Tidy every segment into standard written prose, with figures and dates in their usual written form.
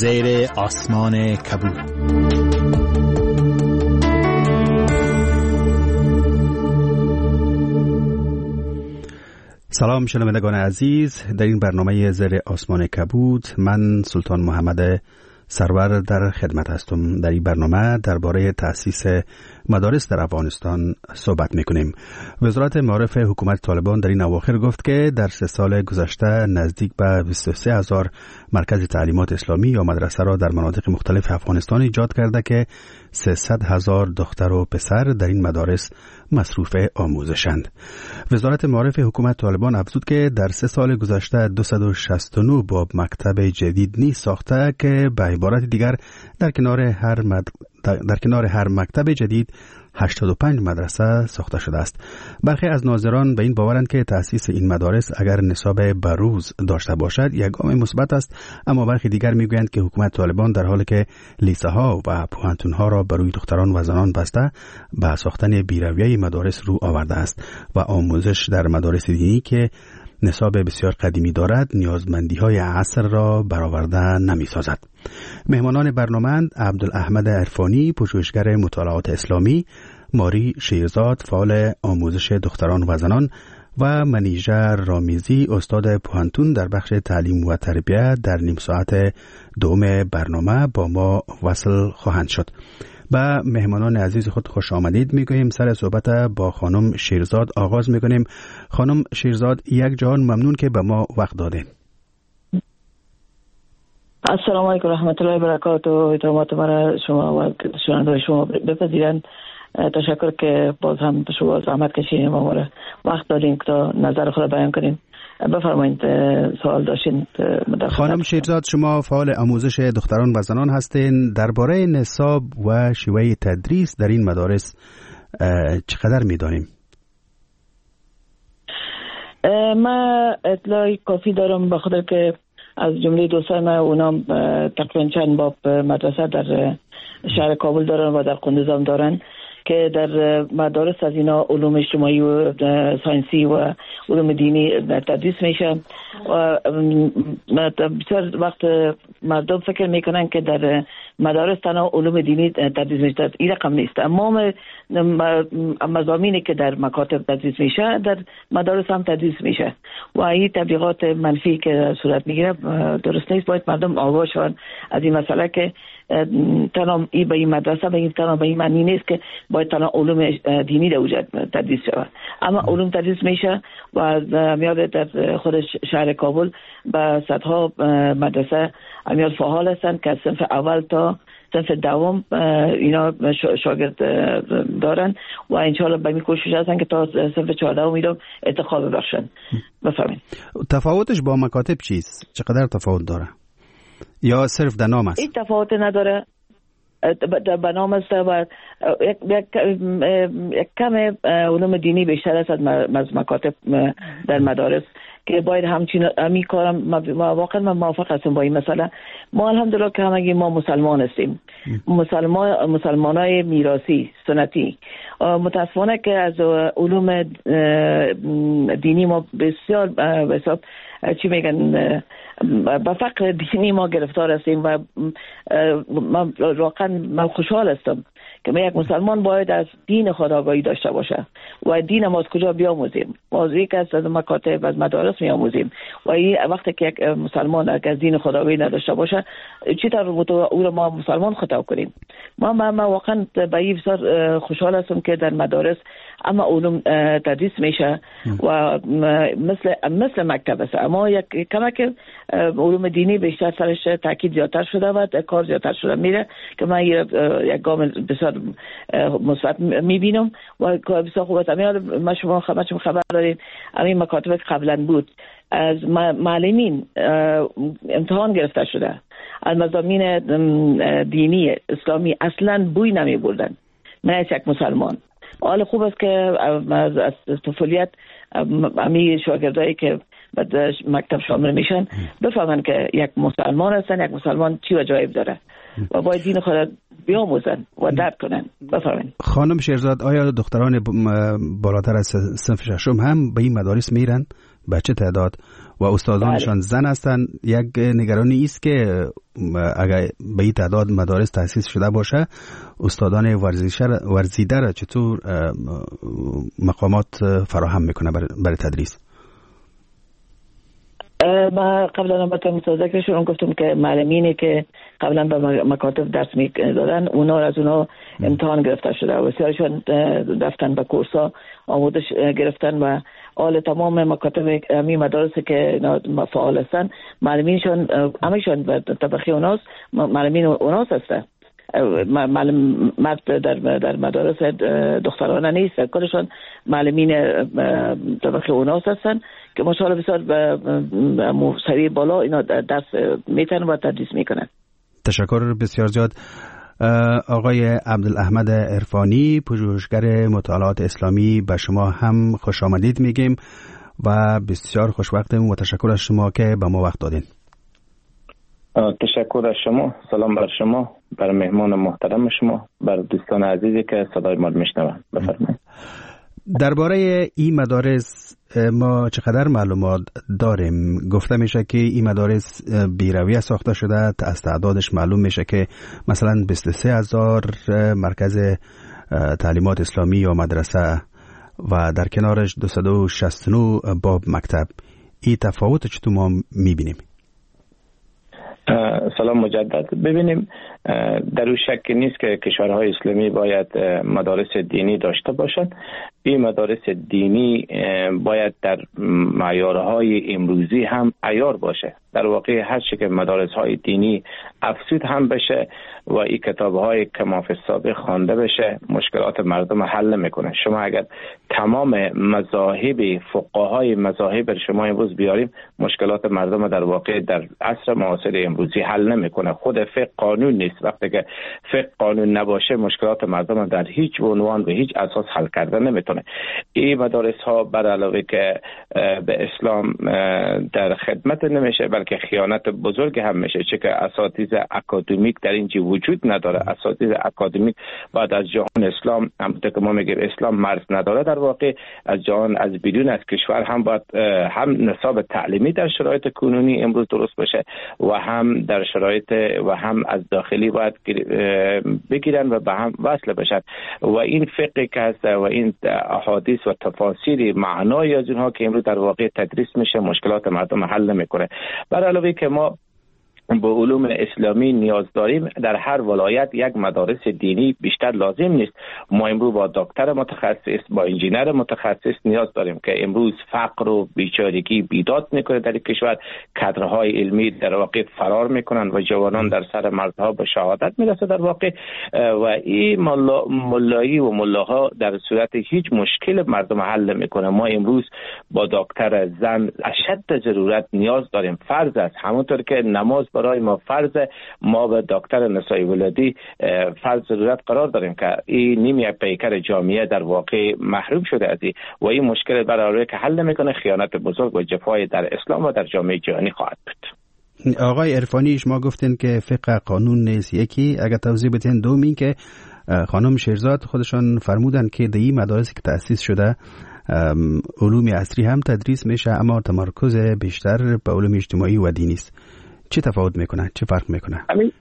زیر آسمان کبود. سلام شنوندگان عزیز، در این برنامه زیر آسمان کبود من سلطان محمد سرور در خدمت هستم. در این برنامه درباره تأسیس مدارس در افغانستان صحبت میکنیم. وزارت معارف حکومت طالبان در این اواخر گفت که در 3 سال گذشته نزدیک به 23,000 مرکز تعلیمات اسلامی یا مدرسه را در مناطق مختلف افغانستان ایجاد کرده که 300,000 دختر و پسر در این مدارس مصروف آموزشند. وزارت معارف حکومت طالبان افزود که در 3 سال گذشته 269 باب مکتب جدید نیز ساخته که به عبارت دیگر در کنار هر مکتب جدید 85 مدرسه ساخته شده است. برخی از ناظران به این باورند که تأسیس این مدارس اگر نصاب بروز داشته باشد یک گام مثبت است، اما برخی دیگر میگویند که حکومت طالبان در حالی که لیسه ها و پوهنتون ها را بروی دختران و زنان بسته به ساختن بیرویه مدارس رو آورده است و آموزش در مدارس دینی که نصاب بسیار قدیمی دارد نیازمندی های عصر را برآورده نمی سازد. مهمانان برنامه عبدالاحمد عرفانی، پژوهشگر مطالعات اسلامی، ماری شیرزاد، فعال آموزش دختران و زنان و منیژه رامیزی، استاد پوهنتون در بخش تعلیم و تربیت در نیم ساعت دوم برنامه با ما وصل خواهند شد. با مهمانان عزیز خود خوش آمدید میگوییم. سر صحبت با خانم شیرزاد آغاز میکنیم. خانم شیرزاد، یک جهان ممنون که به ما وقت دادین. السلام علیکم و رحمت الله و برکاته. احترامات مرا شما و شنوندگان شما بپذیرند. تشکر که باز هم شما زحمت کشیدین و ما وقت دادین که تا نظر خود بیان کنیم. بفرمایید سوال داشتین. خانم شیرزاد، شما فعال آموزش دختران و زنان هستین. درباره نصاب و شیوه تدریس در این مدارس چقدر می‌دانیم؟ ما اطلاعی کافی دارم به خاطر که از جمله دوستان اونام تقریبا چند باب مدرسه در شهر کابل دارن و در قندوز هم دارن که در مدارس از اینا علوم اجتماعی و ساینسی و علوم دینی تدریس میشه و بسیار وقت مردم فکر میکنن که در مدارس تنها علوم دینی تدریس میشه. این رقم نیست. تمام مضامینی که در مکاتب تدریس میشه در مدارس هم تدریس میشه و این تبلیغات منفی که صورت میگیره درست نیست. باید مردم آگاه شون از این مسئله که تنها این به این مدرسه تنها به این معنی نیست که باید تنها علوم دینی در اوجد تدریس شود، اما علوم تدریس میشه و میاد در خود شهر کابل به صدها مدرسه میاد فعال هستند که از صنف اول تا صنف دوم اینا شاگرد دارن و انشاءالله به این کوشش هستن که تا صنف 14 میرم ارتقا ببخشن. بفرمایید. تفاوتش با مکاتب چیست؟ چقدر تفاوت داره؟ یا صرف در نام است؟ این تفاوت نداره. به نام است و یک کم علوم دینی بیشتر است از مکاتب در مدارس که باید همین کارم واقعا من موافق هستم با این مسئله. ما الحمدلله که همگی ما مسلمان هستیم، مسلمانای میراثی سنتی. متاسفانه که از علوم دینی ما بسیار به حساب چی میگن با فقر دینی ما گرفتار هستیم و من خوشحال هستم که یک مسلمان باید از دین خود آگاهی داشته باشه و دین ما از کجا بیاموزیم. ما از یک از مکاتب از مدارس میاموزیم و این وقتی که یک مسلمان از دین خود آگاهی نداشته باشه چطور او را ما مسلمان خطاب کنیم؟ ما واقعا به این بسیار خوشحال هستم که در مدارس اما علوم تدریس میشه و مثل مکتب است، اما یک کمک علوم دینی بیشتر سرش تاکید زیادتر شده و کار زیادتر شده میره که من یک گام بسیار مثبت میبینم و کار بسیار خوب است. ما شما خبر دارین همین مکاتب قبلا بود از معلمین امتحان گرفته شده از مضامین دینی اسلامی اصلا بوی نمی بردن. من یک مسلمان حال خوب است که از طفولیت همین شاگردایی که بعد مکتب شامل میشن بفهمن که یک مسلمان هستن، یک مسلمان چی وجایب داره و باید دین خود بیاموزن و درک کنن. بفرمایید. خانم شیرزاد، آیا دختران بالاتر از صنف ششم هم به این مدارس میرن به چه تعداد و استادانشان زن هستند. یک نگرانی است که اگر به این تعداد مدارس تأسیس شده باشه استادان ورزیده را چطور مقامات فراهم میکنه برای تدریس؟ ما قبلا هم ذکرشون گفتم که معلمینی که قبلا به مکاتب درس میدادن اونا از اونا امتحان گرفته شده و بسیارشون رفتن به کورس‌ها آموزش گرفتن و حال تمام مکاتب امی مدارس که فعال هستن معلمینشون همشون به طبقه اوناست، معلمین اوناست هستن. معلم مرد در مدارس دخترانه نیست، کلشون معلمین طبقه اوناست هستن که ماشاءالله بسیار به سریع بالا اینا درس میتن و تدریس میکنن. تشکر بسیار زیاد آقای عبدالاحمد عرفانی، پژوهشگر مطالعات اسلامی، به شما هم خوش آمدید میگیم و بسیار خوشوقتیم و تشکر از شما که به ما وقت دادین. تشکر از شما، سلام بر شما، بر مهمان محترم شما، بر دوستان عزیزی که صدای ما میشنوند. بفرمایید. درباره این مدارس ما چقدر معلومات داریم؟ گفته میشه که این مدارس بیرویه ساخته شده، از تعدادش معلوم میشه که مثلا 23,000 مرکز تعلیمات اسلامی یا مدرسه و در کنارش 269 باب مکتب. این تفاوت چطور ما میبینیم؟ سلام مجدد. ببینیم در اون شک نیست که کشورهای اسلامی باید مدارس دینی داشته باشند. این مدارس دینی باید در معیارهای امروزی هم عیار باشه. در واقع هر چی که مدارس‌های دینی افزود هم بشه و این کتاب‌های کما فی السابق خوانده بشه مشکلات مردم حل میکنه. شما اگر تمام مذاهب فقهای مذاهب شما امروز بیاریم مشکلات مردم در واقع در عصر معاصر امروزی حل نمیکنه. خود فقه قانون نیست. وقتی که فقه قانون نباشه مشکلات مردم در هیچ عنوان و هیچ اساس حل کردن نمیتونه. این مدارس‌ها بر علاوه که به اسلام در خدمت نمیشه بلکه خیانت بزرگ هم میشه، چه که اساتید اکادمیک در اینجا وجود نداره. اساتید اکادمیک بعد از جهان اسلام همونطور که ما میگیم اسلام مرز نداره، در واقع از جهان از بیرون از کشور هم باید هم نصاب تعلیمی در شرایط کنونی امروز درست بشه و هم در شرایط و هم از داخلی باید بگیرن و به هم وصل بشن و این فقه که هست و این احادیث و تفاسیر معنای از اونها که امروز در واقع تدریس میشه مشکلات مردم حل نمیکنه. بر علاوه که ما به علوم اسلامی نیاز داریم، در هر ولایت یک مدارس دینی بیشتر لازم نیست. ما امروز با دکتر متخصص با انجینر متخصص نیاز داریم که امروز فقر و بیچارگی بیداد میکنه در کشور. کادرهای علمی در واقع فرار میکنن و جوانان در سر مرزها به شهادت میرسه در واقع و این ملایی و ملاها در صورت هیچ مشکل مردم حل میکنه. ما امروز با دکتر زن اشد ضرورت نیاز داریم. فرض است همونطور که نماز برای ما فرض، ما به دکتر نسای ولادی فرض ضرورت قرار داریم که این نیمه پیکر جامعه در واقع محروم شده از این و این مشکل برای که حل میکنه خیانت بزرگ و جفای در اسلام و در جامعه جهانی خواهد بود. آقای عرفانی شما گفتین که فقه قانون نیست. یکی اگر توضیح بدین. دوم این که خانم شیرزاد خودشان فرمودن که در این مدارسی که تأسیس شده علوم عصری هم تدریس میشه اما تمرکز بیشتر به علوم اجتماعی و دینی است. چه تفاوت میکنه؟ چه فرق میکنه؟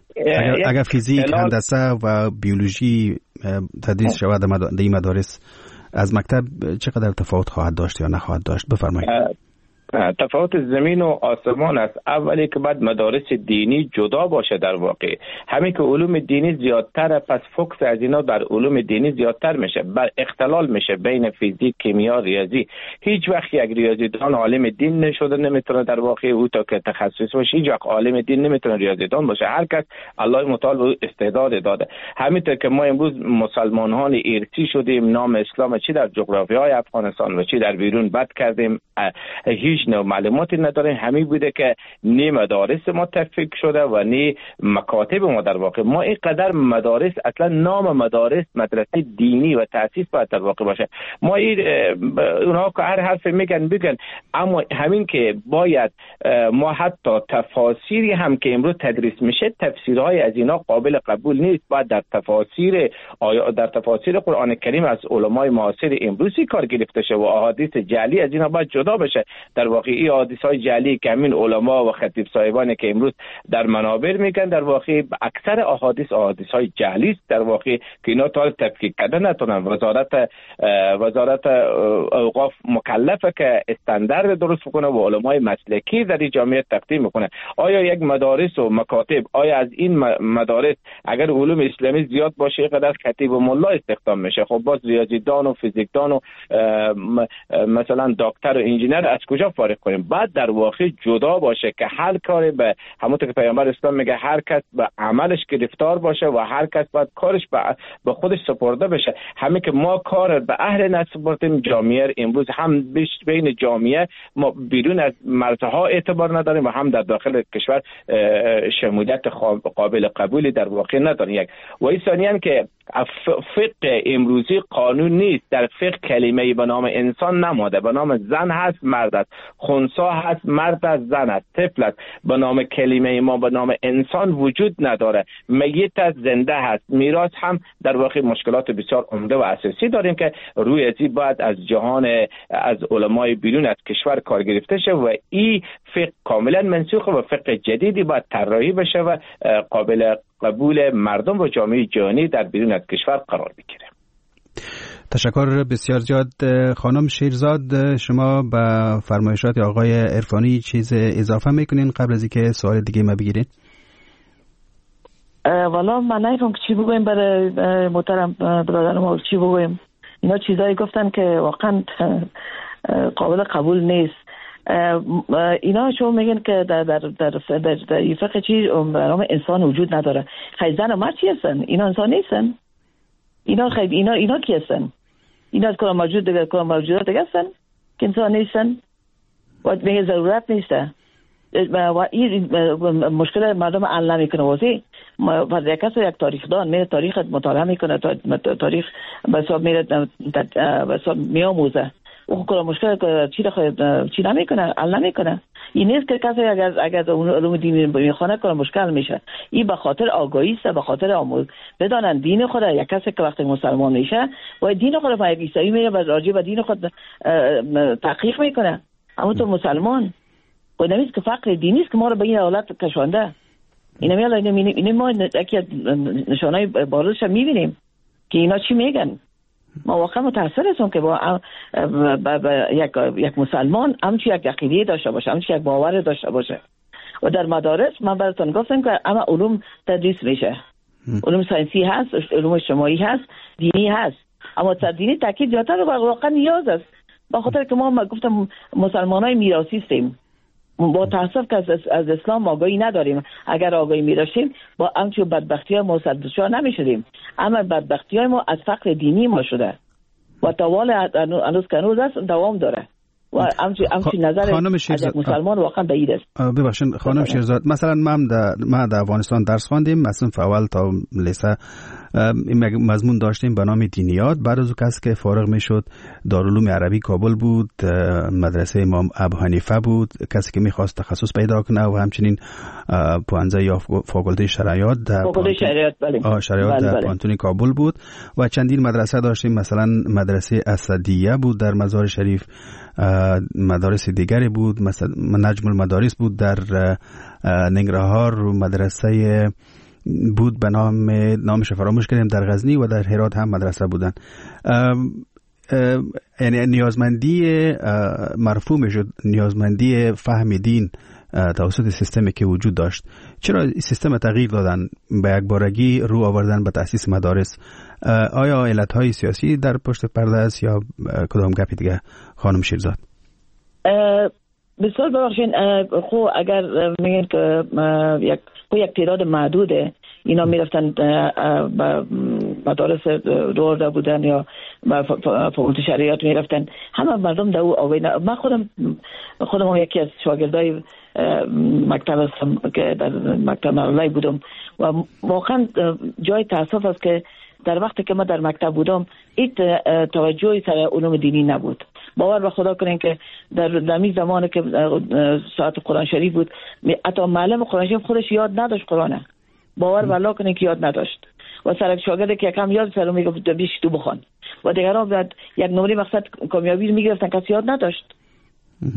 اگر فیزیک، هندسه و بیولوژی تدریس شود در این مدارس از مکتب چقدر تفاوت خواهد داشت یا نخواهد داشت؟ بفرمایید. تفاوت زمین و آسمان است. اولی که بعد مدارس دینی جدا باشه در واقع. همین که علوم دینی زیادتر پس فوکس از اینا در علوم دینی زیادتر میشه. بر اختلال میشه بین فیزیک، کیمیا، ریاضی. هیچ وقت یک ریاضیدان عالم دین نشده نمیتونه در واقع او تا که تخصص باشه. هیچ وقت عالم دین نمیتونه ریاضیدان باشه. هر کس الله متعال به استعداد داده. همینطور که ما امروز مسلمانان ارثی شدیم، نام اسلام چی در جغرافیای افغانستان و چی در بیرون بد کردیم، هیچ نوع معلوماتی نداریم. همین بوده که نی مدارس ما تفکیک شده و نی مکاتب ما در واقع. ما اینقدر مدارس اصلا نام مدارس مدرسه دینی و تأسیس باید در واقع باشه. ما اونها که هر حرف میگن بگن، اما همین که باید ما حتی تفاسیری هم که امروز تدریس میشه تفسیرهای از اینا قابل قبول نیست. باید در تفاسیر قرآن کریم از علمای معاصر امروزی کار گرفته شه و احادیث جعلی از اینا باید جدا بشه. در واقع این حادثه‌های جعلی که همین علما و خطیب صاحبانی که امروز در منابر میگن در واقع اکثر احادیث‌های جعلی است در واقع که اینا تا تفکیک کردن نتونن. وزارت اوقاف مکلفه که استاندارد درست کنه و علمای مسلکی در این جامعه تقدیم میکنه. آیا یک مدارس و مکاتب، آیا از این مدارس اگر علوم اسلامی زیاد باشه قدر خطیب و ملا استخدام میشه، خب باز ریاضیدان و فیزیکدان و مثلا دکتر و انجینر از کجا فارغ کنیم؟ بعد در واقع جدا باشه که هر کاری به همونطور که پیامبر اسلام میگه هر کس به عملش گرفتار باشه و هر کس باید کارش به خودش سپرده بشه. همین که ما کار به اهل نسپردیم، جامعه امروز هم بین جامعه ما بیرون از مرزها اعتبار نداریم و هم در داخل کشور شمولیت قابل قبولی در واقع نداریم. و این ثانیاً که فقه امروزی قانون نیست. در فقه کلمه‌ای به نام انسان نماده، به نام زن هست مرد است، خنثی هست مرد است زن است، طفل است. به نام کلمه ما به نام انسان وجود نداره. میت است زنده هست. میراث هم در واقع مشکلات بسیار عمده و اساسی داریم که روی ازی باید از جهان از علمای بیرون از کشور کار گرفته شه و این فقه کاملا منسوخه و فقه جدیدی باید طراحی بشه و قابل قبول مردم و جامعه جهانی در بیرون از کشور قرار بگیره. تشکر بسیار زیاد. خانم شیرزاد، شما به فرمایشات آقای عرفانی چیز اضافه میکنین قبل از اینکه سوال دیگه ما بگیرین؟ والا من نمی‌فهمم چی بگویم برای محترم برادر ما، چی بگویم. اینا چیزایی گفتن که واقعا قابل قبول نیست. اینا شما میگن که در این فقه چی برنامه انسان وجود نداره. خیلی زن و مرد چی هستن؟ اینا انسان نیستن. اینا کی هستن؟ اینا از کدام موجودات دیگه هستن که انسان نیستن و میگه ضرورت نیسته و این مشکل مردم حل نمیکنه. واسه یک کس یک تاریخدان میره تاریخ مطالعه میکنه، تاریخ به حساب میره به حساب میآموزه، او کلا مشکل چی نمیکنه، حل نمیکنه. این نیست که کسی اگر اون علوم دینی میخونه کلا مشکل میشه. این به خاطر آگاهی است، به خاطر آموز بدانن دین خود. یک کسی که وقتی مسلمان میشه و دین خود با یک عیسایی میره و راجع به دین خود تحقیق میکنه، اما تو مسلمان و نمیست که فقر دینی است که ما رو به این حالت کشانده. اینا ما یکی نشانهای بارزش میبینیم که اینا چی میگن. ما واقعا متأثر هستم که با یک مسلمان همچی یک عقیده داشته باشه، همچی یک باور داشته باشه. و در مدارس من براتون گفتم که اما علوم تدریس میشه، علوم ساینسی هست، علوم اجتماعی هست، دینی هست، اما دینی تاکید زیادتر واقعا نیاز است. با خاطر که ما گفتم مسلمانای میراثی هستیم، با تاسف که از اسلام آگاهی نداریم. اگر آگاهی می داشتیم با همچون بدبختی های ما دچار نمیشدیم. اما بدبختی های ما از فقر دینی ما شده و طوال هنوز است دوام داره و همچین نظر از یک مسلمان واقعا بعید است. ببخشید خانم شیرزاد، مثلا ما در افغانستان درس خواندیم، مثلا اول تا لیسه مضمون داشتیم به نام دینیات. بعد از اون کسی که فارغ میشد دارالعلوم عربی کابل بود، مدرسه امام ابو حنیفه بود، کسی که میخواست تخصص پیدا کنه و همچنین پوانزه یا فاکولته شریعت در پانتون کابل بود و چندین مدرسه داشتیم. مثلا مدرسه اسدیه بود در مزار شریف، مدارس دیگری بود، مثلا نجم المدارس بود در ننگرهار، مدرسه بود به نامش فراموش کردیم در غزنی و در هرات هم مدرسه بودن. یعنی نیازمندی مرفوع شد، نیازمندی فهم دین توسط سیستمی که وجود داشت. چرا سیستم تغییر دادن، به یک بارگی رو آوردن به تأسیس مدارس؟ آیا علتهای سیاسی در پشت پرده است یا کدام گپی دیگه خانم شیرزاد؟ بسیار ببخشین، خب اگر میگن که یک تعداد محدوده اینا میرفتن به مدارس دورده بودن یا به فاکولته شریعت میرفتن، همه مردم در او آوی. من خودم یکی از شاگردای مکتب هستم که در مکتب ملالای بودم و واقعا جای تاسف است که در وقتی که من در مکتب بودم این توجهی سر علوم دینی نبود. باور به خدا کنین که در می زمانی که ساعت قرآن شریف بود، حتی معلم قرآن شریف خودش یاد نداشت قرآنه. باور بالله کنین که یاد نداشت و سر شاگردی که کم یاد سر میگفت بیش تو بخوان و دیگران بعد یک نمره مقصد کامیابی میگرفتن کسی یاد نداشت.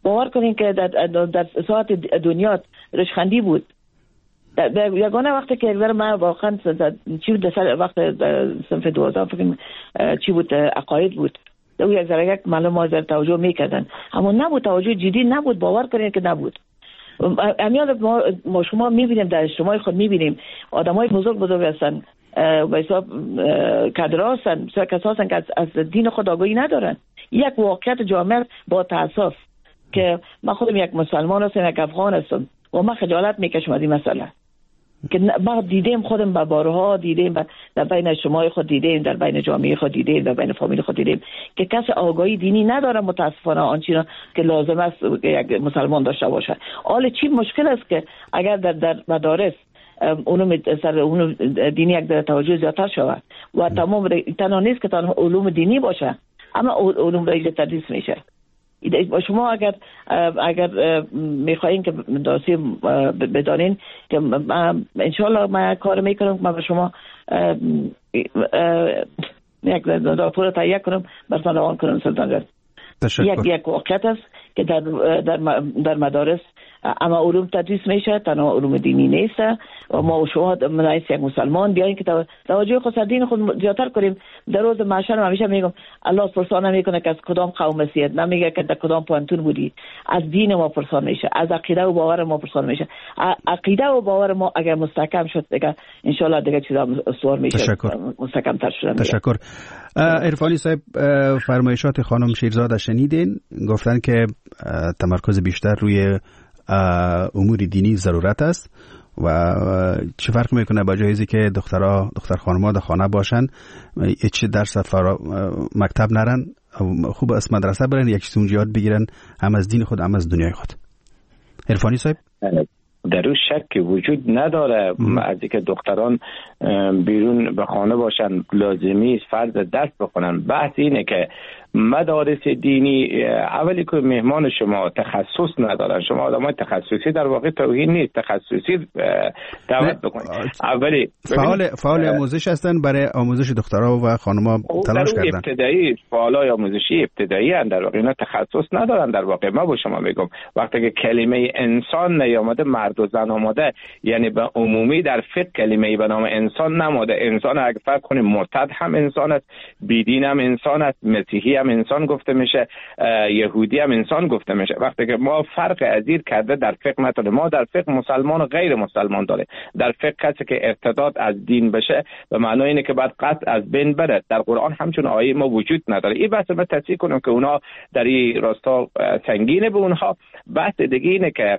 باور کنین که در ساعت دنیا رشخندی بود. در یگانه وقتی که من واقعا چی بود در وقت صنف 12 فکر چی بود عقاید بود، او یک ذره یک معلوم ما در توجه میکردن، اما نبود، توجه جدی نبود، باور کنین که نبود. امیال ما شما میبینیم، در اجتماع خود میبینیم آدمای بزرگ هستن به حساب کادر هستن، کسا هستن که از دین خود آگاهی ندارن. یک واقعیت جامعه با تاسف که من خودم یک مسلمان هستم، یک افغان هستم و من خجالت میکشم از این مسئله که ما دیدیم، خودم به بارها دیدیم، در بین اجتماع خود دیدیم، در بین جامعه خود دیدیم، در بین فامیل خود دیدیم که کسی آگاهی دینی نداره متاسفانه آنچه که لازم است که یک مسلمان داشته باشه. حالا چی مشکل است که اگر در مدارس علوم دینی یک در توجه زیادتر شود و تمام تنها نیست که تنها علوم دینی باشه، اما علوم را تدریس میشه. شما اگر میخواین که درسی بدانین که انشالله من کار میکنم، من به شما یک راپور تهیه کنم براتون روان کنم. سلطان جان، یک واقعیت است که در مدارس اما علوم تدریس میشه، تنها علوم دینی نیست و ما و شما منایس یک مسلمان بیاین که توجه خود دین خود زیادتر کنیم. در روز محشر همیشه میگم الله پرسان نمیکنه که از کدام قوم هستی، نمیگه که در کدام پانتون بودی، از دین ما پرسان میشه، از عقیده و باور ما پرسان میشه. عقیده و باور ما اگر مستحکم شد دیگه ان شاء الله دیگه چیزا استوار میشه، مستحکم تر شدن. تشکر. عرفانی صاحب، فرمایشات خانم شیرزاده شنیدین، گفتن که تمرکز بیشتر روی امور دینی ضرورت است و چه فرق میکنه با جایزی که دختر خانم‌ها در خانه باشن، هیچ درس مکتب نرن، خوب است مدرسه برن، یک چیز اونجا یاد بگیرن، هم از دین خود هم از دنیای خود. عرفانی صاحب، در اون شک وجود نداره از اینکه دختران بیرون به خانه باشن لازمی است فرض درس بخونن. بحث اینه که مدارس دینی اولی که مهمان شما تخصص ندارن، شما آدمای تخصصی در واقع توهین نیست، تخصصی دعوت بکنید. اولی فعال آموزش هستن برای آموزش دخترها و خانم‌ها تلاش کردن. ابتدایی فعالای آموزشی ابتدایی ان، در واقع اینا تخصص ندارن. در واقع ما با شما میگم وقتی که کلمه انسان نیامده، مرد و زن آمده، یعنی به عمومی در فقه کلمه به نام انسان نماده. انسان اگه فرق کنیم مرتد هم انسان است، بیدین هم انسان است، مسیحی هم انسان گفته میشه، یهودی هم انسان گفته میشه. وقتی که ما فرق ازیر کرده در فقه نداره. ما در فقه مسلمان و غیر مسلمان داره. در فقه کسی که ارتداد از دین بشه به معنی اینه که بعد قطع از بین بره. در قرآن همچون آیه ما وجود نداره. این بحث ما تصحیح کنم که اونا در این راستا سنگینه به اونها. بحث دیگه اینه که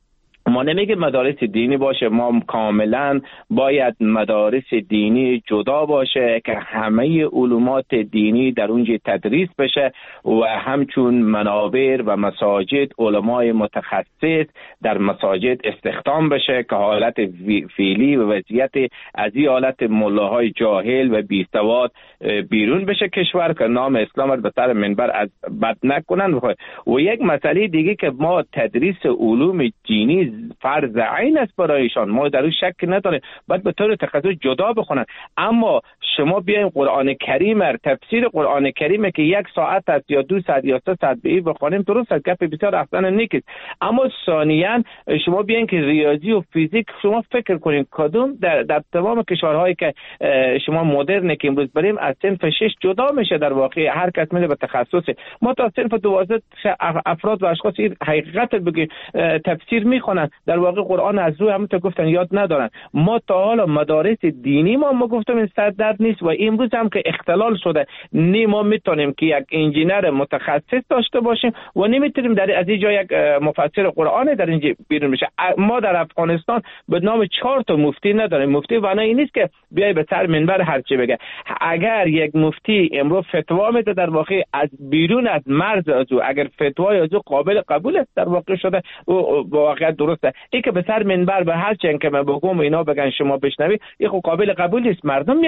ما نمیگه مدارس دینی باشه، ما کاملا باید مدارس دینی جدا باشه که همه علومات دینی در اونجا تدریس بشه و همچون منابر و مساجد علمای متخصص در مساجد استخدام بشه که حالت فعلی و وضعیت از این حالت ملاهای جاهل و بیسواد بیرون بشه کشور که نام اسلام رو به سر منبر از بد نکنن. و یک مسئله دیگه که ما تدریس علوم دینی فرض عین است برایشان، ما در اون شک نداریم، باید به طور تخصص جدا بخونن. اما شما بیاین قرآن کریم، تفسیر قرآن کریم که 1 ساعت است یا 2 ساعت یا 3 ساعت به این بخونیم، درست است، گپ بسیار احسن نیست. اما ثانیاً شما بیاین که ریاضی و فیزیک شما فکر کنین کدوم در تمام کشورهایی که شما مدرن که امروز بریم از صنف 6 جدا میشه. در واقع هر کس میره به تخصص. ما تا صنف 12 افراد و اشخاص این حقیقت بگیم تفسیر میخونن، در واقع قرآن از روی همون تا گفتن یاد ندارن. ما تا حالا مدارس دینی ما گفتم این سر درد نیست و امروز هم که اختلال شده، نه ما میتونیم که یک انجینر متخصص داشته باشیم و نمیتونیم در از اینجا یک مفسر قرآن در اینجا بیرون بشه. ما در افغانستان به نام 4 تا مفتی نداریم. مفتی معنی این نیست که بیای به سر منبر هر چی بگه. اگر یک مفتی امروز فتوا میده در واقع از بیرون از مرز از او، اگر فتوای از او قابل قبول است در واقع شده او واقعا درسته. این که به سر منبر به هر چند که من بگم اینا بگن شما بشنوید، این خب قابل قبول نیست. مردم میای قضاوت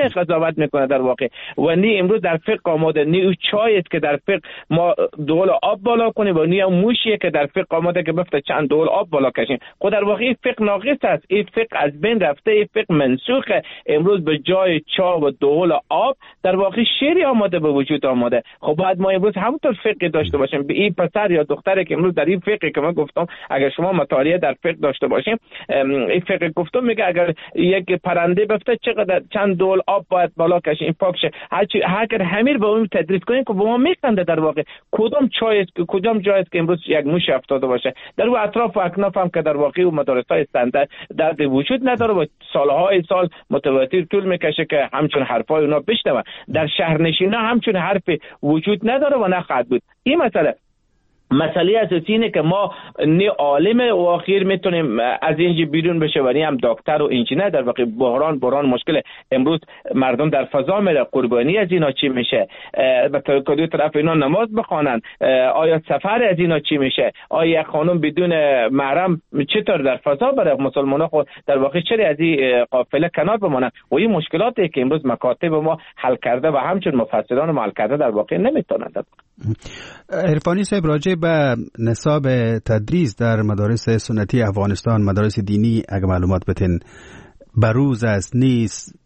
صحبت میکنه در واقع. و نی امروز در فقه آماده، نی او چای است که در فقه ما دول آب بالا کنیم و نی اون موشیه که در فقه آماده که بفته چند دول آب بالا کشیم. خود در واقع این فقه ناقص است، این فقه از بین رفته، این فقه منسوخه. امروز به جای چا و دول آب در واقع شیری آماده به وجود آماده. خب باید ما امروز همونطور فقه داشته باشیم. به این پسر یا دختری که امروز در این فقه که من گفتم، اگر شما مطالعه در فقه داشته باشیم، این فقه گفتم میگه اگر یک پرنده بفته چقدر چند دول آب باید بالا کشیم این پاک شه. اگر همیر به اون تدریس کنیم که به ما میخنده در واقع کدام چای است، کدام جای است که امروز یک موش افتاده باشه. در اون اطراف و اکناف هم که در واقع و مدارس‌های استاندارد در وجود نداره و سالهای سال متواتر طول میکشه که همچون حرفای اونا بشنوه. در شهرنشینا همچون حرف وجود نداره و نخواهد بود. این مسئله اساسی اینه که ما نه عالم و آخر میتونیم از اینجا بیرون بشه و نه هم دکتر و انجینر. در واقع بحران مشکل. امروز مردم در فضا میره، قربانی از اینا چی میشه؟ به کدوم طرف اینا نماز بخوانن؟ آیا سفر از اینا چی میشه؟ آیا خانم بدون محرم چطور در فضا بره؟ مسلمان‌ها خود در واقع چرا از این قافله کنار بمونن؟ و این مشکلاتی که امروز مکاتب ما حل کرده و همچون مفسران ما حل کرده در واقع نمیتونن. عرفانی صاحب، راجع به نصاب تدریس در مدارس سنتی افغانستان، مدارس دینی، اگه معلومات بتین بروز است نیست،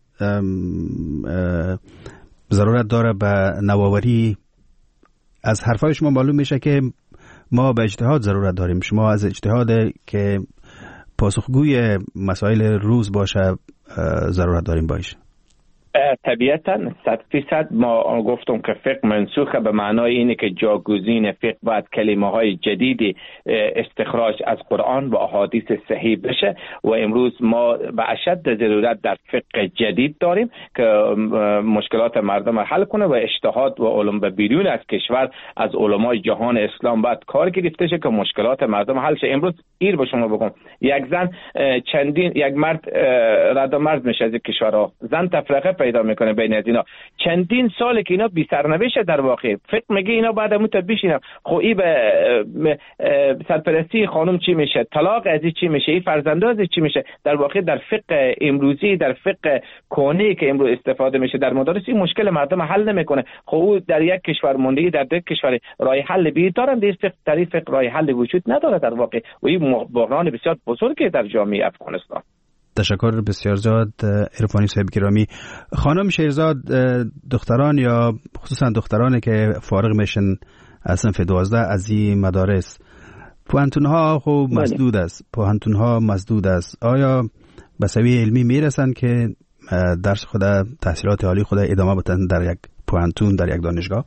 ضرورت داره به نوآوری؟ از حرفای شما معلوم میشه که ما به اجتهاد ضرورت داریم. شما از اجتهاد که پاسخگوی مسائل روز باشه ضرورت داریم باشه. طبیعتاً 100% ما گفتم که فقه منسوخه به معنای اینه که جاگزین فقه باید کلمه های جدیدی استخراج از قرآن و احادیث صحیح بشه و امروز ما به اشد ضرورت در فقه جدید داریم که مشکلات مردم حل کنه و اجتهاد و علم به بیرون از کشور از علمای جهان اسلام باید کار گرفته شه که مشکلات مردم حل شه. امروز ایر به شما بگم، یک زن یک مرد رد و مرد میشه از کشورها، زن تفرقه پیدا میکنه بین از اینا. چندین ساله که اینا بی سرنوشت در واقع. فقه میگه اینا بعد مت بشینن. خب این به سرپرستی خانم چی میشه؟ طلاق از چی میشه؟ این فرزنداز چی میشه؟ در واقع در فقه امروزی، در فقه کهنه که امروز استفاده میشه در مدارس، این مشکل مردم حل نمیکنه. خب در یک کشور مونده، در یک کشور راه حل بی دارن، در این فقه راه حل وجود نداره در واقع و این بحران بسیار بزرگی در جامعه افغانستان. تشکر بسیار زیاد عرفانی صاحب گرامی. خانم شیرزاد، دختران یا خصوصا دخترانی که فارغ میشن از صنف 12 از این مدارس، پوهنتون‌ها خوب مسدود است. آیا به سویه علمی میرسن که درس خود، تحصیلات عالی خود ادامه بدن در یک پوهنتون، در یک دانشگاه؟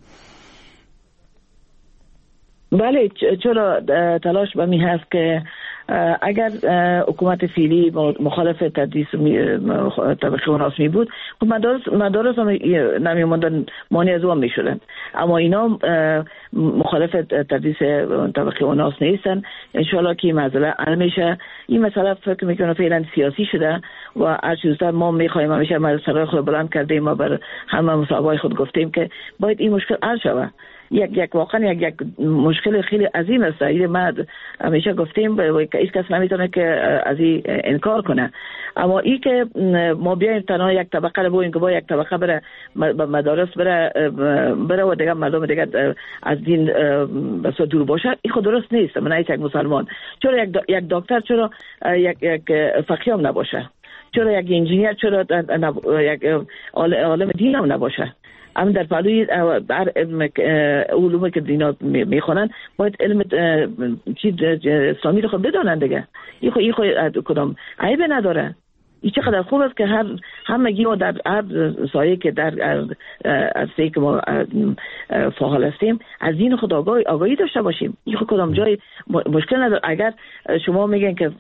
بله، چرا تلاش به می هست که اگر حکومت فعلی مخالف تدریس طبقه اوناس می بود، خب مدارس هم نمی‌موندن، مانع از اون میشدن. اما اینا مخالف تدریس طبقه اوناس نیستن. انشالله که این مسئله حل میشه. این مسئله فکر میکنم فعلا سیاسی شده و هر چیزتر ما میخوایم همیشه مسئله خود بلند کردیم، ما بر همه مصاحبه‌های خود گفتیم که باید این مشکل حل شود. واقعا یک مشکل خیلی عظیم است. من همیشه گفتیم هیچ کس نمیتونه که از این انکار کنه. اما این که ما بیایم تنها یک طبقه رو بگوییم که با یک طبقه بره مدارس بره و دیگه مردم دیگه از دین بس دور باشه، این خود درست نیست. من یک مسلمان چرا یک دکتر، چرا یک فقیه هم نباشه؟ چرا یک انجینیر، چرا یک عالم دین هم نباشه؟ هم در پلوی علومی که دینا میخونن باید علم اسلامی رو خود بدانن دیگه. این خود کدام عیب نداره. این چقدر خوب است که همگی ما در هر سایه که در از سایی که ما فاعل هستیم از دین خود آگاهی داشته باشیم. این خود کدام جای مشکل نداره. اگر شما میگن که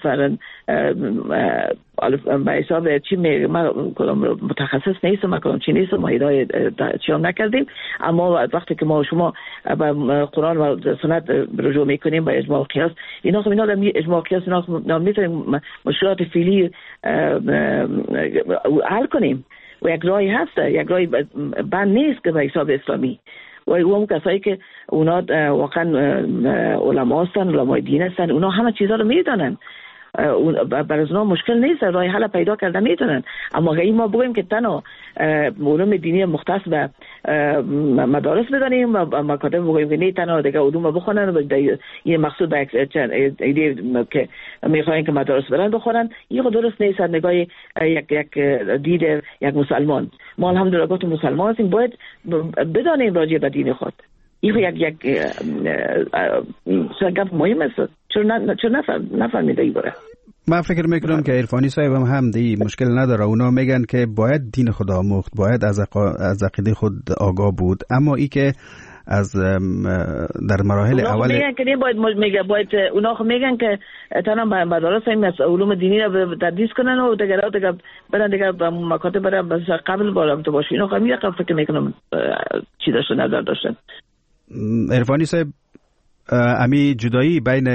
به حساب چی من کدام متخصص نیستم، من کدام چی نیستم، ما هدایت چی هم نکردیم، اما وقتی که شما به قرآن و سنت رجوع میکنیم به اجماع قیاس، اینا خب اینا در اجماع قیاس اینا میتونیم مشکلات فعلی حل کنیم و یک راهی هست، یک راهی بند نیست که به حساب اسلامی. و اون کسایی که اونا واقعا علما هستن، علمای دین هستن، اونا همه چیزا رو میدونن برای اونا مشکل نیست، راه حل پیدا کردن میتونن. اما اگه ما بگوییم که تنها علوم دینی مختص به مدارس بدانیم و مکاتب بگوییم که نه تنها دیگه علوم بخونن و این مقصود به ایده که میخواین که مدارس برن بخونن، این خود درست نیست. نگاه یک دید یک مسلمان، ما الحمدلله گفتیم مسلمان هستیم، باید بدانیم راجع به دین خود. این یک گپ مهم است. چرا نفهمیده این باره؟ من فکر میکنم که عرفانی صاحب هم دی مشکل نداره. اونا میگن که باید دین خود آموخت، باید از عقیده خود آگاه بود، اما ای که از در مراحل اول میگن که باید اونا میگن که تنها مدارس این علوم دینی رو تدریس کنن و دیگه برن دیگه مکاتب برن قبل بالا تو باشه. اینا خیلی فکر میکنم چی داشته نظر داشتن. عرفانی صاحب، امی جدایی بین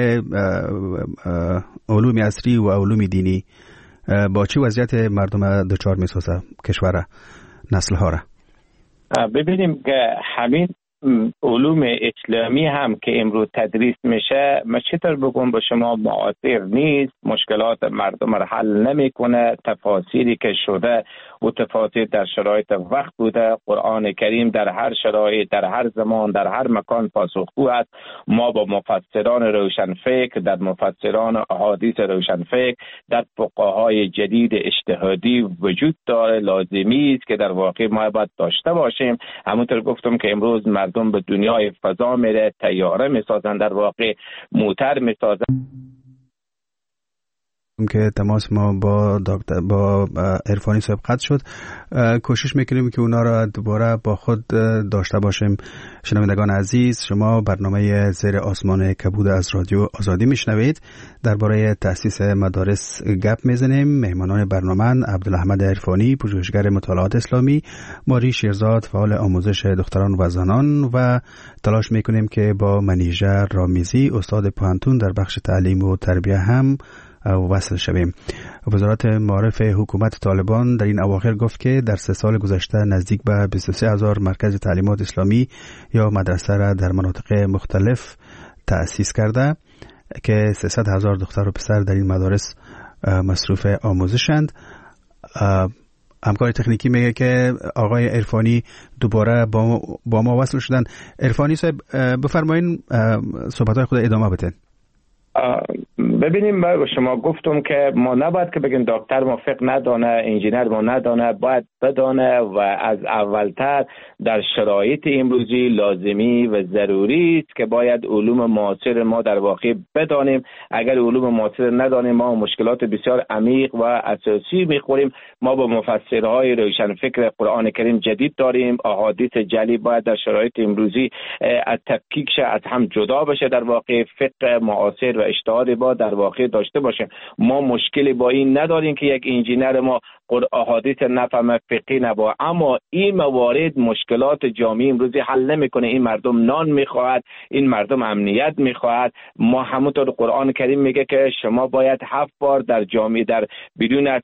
علوم عصری و علوم دینی با چه وضعیت مردم دچار میسازه کشور نسل ها را؟ ببینیم که همین علوم اسلامی هم که امروز تدریس میشه، من چطور بگم به شما معاصر نیست، مشکلات مردم را حل نمیکنه، تفاسیری که شده و تفاسیر در شرایط وقت بوده. قرآن کریم در هر شرایط، در هر زمان، در هر مکان پاسخگو است. ما با مفسران روشنفکر، در مفسران احادیث روشنفکر، در فقهای جدید اجتهادی وجود داره، لازمی است که در واقع ما باید داشته باشیم. همونطور گفتم که امروز مردم به دنیای فضا میره، طیاره میسازن، در واقع موتر میسازن. که تماس ما با عرفانی صاحب قطع شد. کوشش میکنیم که اونا را دوباره با خود داشته باشیم. شنوندگان عزیز، شما برنامه زیر آسمان کبود از رادیو آزادی میشنوید. درباره تأسیس مدارس گپ میزنیم. مهمانان برنامه عبدالاحمد عرفانی، پژوهشگر مطالعات اسلامی، ماری شیرزاد، فعال آموزش دختران و زنان، و تلاش میکنیم که با منیژه رامیزی، استاد پوهنتون در بخش تعلیم و تربیه هم وصل شویم. وزارت معارف حکومت طالبان در این اواخر گفت که در 3 سال گذشته نزدیک به 23,000 مرکز تعلیمات اسلامی یا مدرسه را در مناطق مختلف تأسیس کرده که 300,000 دختر و پسر در این مدارس مصروف آموزشند. همکار تکنیکی میگه که آقای عرفانی دوباره با ما وصل شدن. عرفانی صاحب، بفرمایین صحبت‌های خود ادامه بدین. ببینیم، من به شما گفتم که ما نباید که بگیم دکتر ما فقه ندانه، انجینر ما ندانه، باید بدانه و از اولتر در شرایط امروزی لازمی و ضروری است که باید علوم معاصر ما در واقع بدانیم. اگر علوم معاصر ندانیم ما مشکلات بسیار عمیق و اساسی میخوریم. ما با مفسرهای روشنفکر قرآن کریم جدید داریم، احادیث جلی باید در شرایط امروزی از تفکیک شه، از هم جدا بشه. در واقع فقه معاصر و اجتهاد با در واقع داشته باشیم. ما مشکلی با این نداریم که یک انجینر ما احادیث نفهمه، فقهی نبا، اما این موارد مشکلات جامعه امروزی حل نمیکنه. این مردم نان میخواهد، این مردم امنیت میخواهد. ما همونطور قرآن کریم میگه که شما باید 7 بار در جامعه در بدون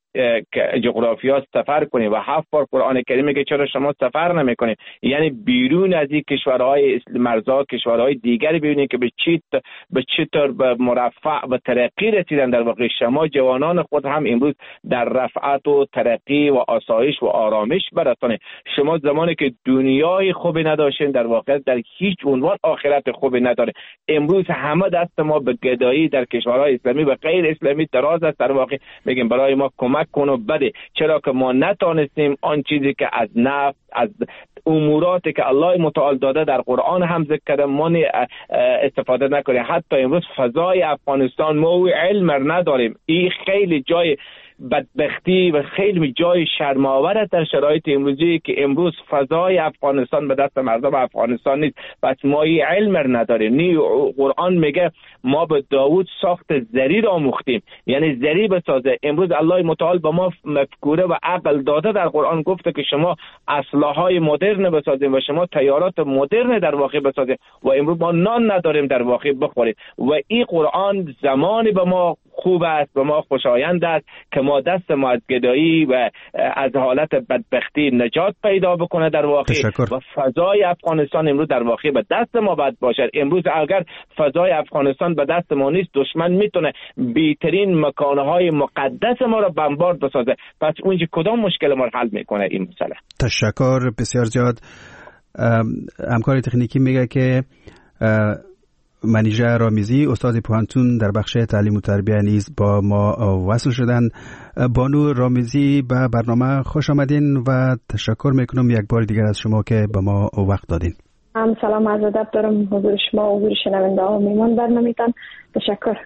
جغرافیا سفر کنید و 7 بار قرآن کریم میگه چرا شما سفر نمیکنید؟ یعنی بیرون از این کشورهای مرزا کشورهای دیگری ببینید که به چطور به مرفع و ترقی رسیدن. در واقع شما جوانان خود هم امروز در رفعت و ترقی و آسایش و آرامش برسانید. شما زمانی که دنیای خوبی نداشتین در واقع در هیچ عنوان آخرت خوبی نداره. امروز همه دست ما به گدایی در کشورهای اسلامی و غیر اسلامی دراز است. در واقع میگیم برای ما کمک کن و بده، چرا که ما نتونستیم آن چیزی که از نفس، از اموراتی که الله متعال داده در قرآن هم ذکر کرده ما استفاده نکنیم. حتی امروز فضای افغانستان ما علم نداریم. این خیلی جای بدبختی و خیلی جای شرم‌آور در شرایط امروزی که امروز فضای افغانستان به دست مردم افغانستان نیست. پس ما این علم نداریم. قرآن میگه ما به داوود ساخت زری را آموختیم، یعنی زری بسازه. امروز الله متعال به ما مفکوره و عقل داده. در قرآن گفته که شما اسلحه‌های مدرن بسازید و شما تیارات مدرن در واقع بسازید و امروز ما نان نداریم در واقع بخوریم. و این قرآن زمانی به ما خوب است، به ما خوشایند است که ما دست ما از گدایی و از حالت بدبختی نجات پیدا بکنه در واقع. و فضای افغانستان امروز در واقع به دست ما باید باشد. امروز اگر فضای افغانستان به دست ما نیست، دشمن میتونه بیترین مکانهای مقدس ما را بمبارد بسازه. پس اونجا کدام مشکل ما حل میکنه این مسئله؟ تشکر بسیار زیاد. همکار تکنیکی میگه که منیژه رامیزی استاد پوهنتون در بخش تعلیم و تربیت نیز با ما وصل شدن. بانو رامیزی به برنامه خوش آمدین و تشکر میکنم یک بار دیگر از شما که به ما وقت دادین. سلام عرض ادب دارم حضور شما و حضور شنونده ها میمان برنامه‌تان. تشکر.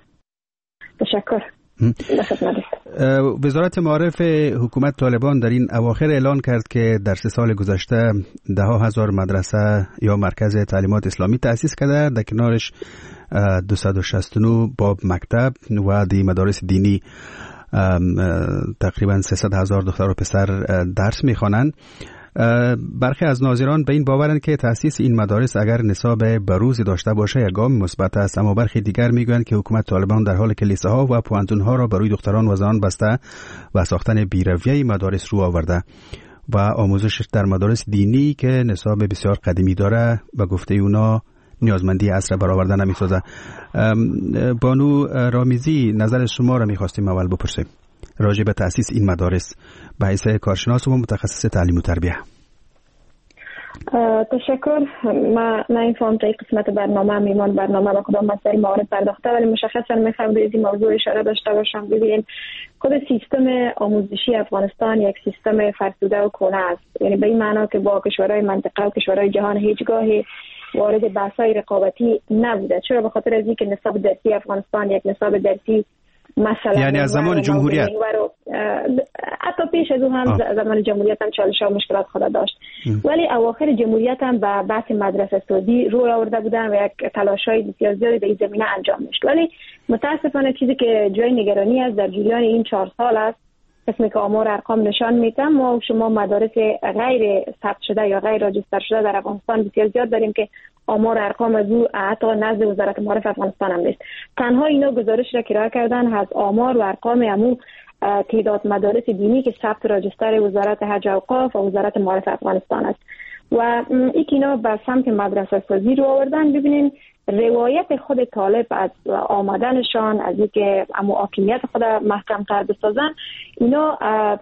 وزارت معارف حکومت طالبان در این اواخر اعلان کرد که در 3 سال گذشته 10,000 مدرسه یا مرکز تعلیمات اسلامی تأسیس کرده، در کنارش 269 باب مکتب و دی مدارس دینی تقریبا 300,000 دختر و پسر درس میخوانند. برخی از ناظران به این باورند که تأسیس این مدارس اگر نصاب بروز داشته باشه یک گام مثبت است، اما برخی دیگر میگویند که حکومت طالبان در حال که لیسه ها و پوهنتون ها را برای دختران و زنان بسته و ساختن بیرویه مدارس رو آورده و آموزش در مدارس دینی که نصاب بسیار قدیمی داره و گفته اونا نیازمندی عصر برآورده نمی‌سازه. بانو رامیزی، نظر شما را می‌خواستیم اول بپرسیم راجع به تأسیس این مدارس به حیث کارشناس و متخصص تعلیم و تربیت. تشکر. من نمی‌فهم تا این قسمت برنامه با کدام مسائل معارف پرداخته، ولی مشخصا می‌خوام به این موضوع اشاره داشته باشم. ببینید خود سیستم آموزشی افغانستان یک سیستم فرسوده و کهنه است، یعنی به این معنا که با کشورهای منطقه و کشورهای جهان هیچگاهی وارد بحث‌های رقابتی نبوده. چرا؟ به خاطر از اینکه نصاب درسی افغانستان یک نصاب درسی مثلا یعنی از زمان جمهوریت، حتی پیش از اون هم زمان جمهوریت هم چالش و مشکلات خود داشت، ولی اواخر جمهوریت هم به بحث مدرسه سازی روی آورده بودن و یک تلاش‌های بسیار زیادی در این زمینه انجام میشد. ولی متاسفانه چیزی که جای نگرانی است در جریان این 4 سال است، قسمی که آمار ارقام نشان میده ما و شما مدارس غیر ثبت شده یا غیر راجستر شده در افغانستان بسیار زیاد داریم که آمار ارقام از او حتی نزد وزارت معارف افغانستان هم نیست. تنها اینا گزارش را کرایه کردن از آمار و ارقام همون تعداد مدارس دینی که ثبت راجستر وزارت حج و اوقاف و وزارت معارف افغانستان است و این که اینا به سمت مدرسه سازی رو آوردن. ببینین روایت خود طالب از آمدنشان، از اینکه حاکمیت خود محکم تر بسازن، اینا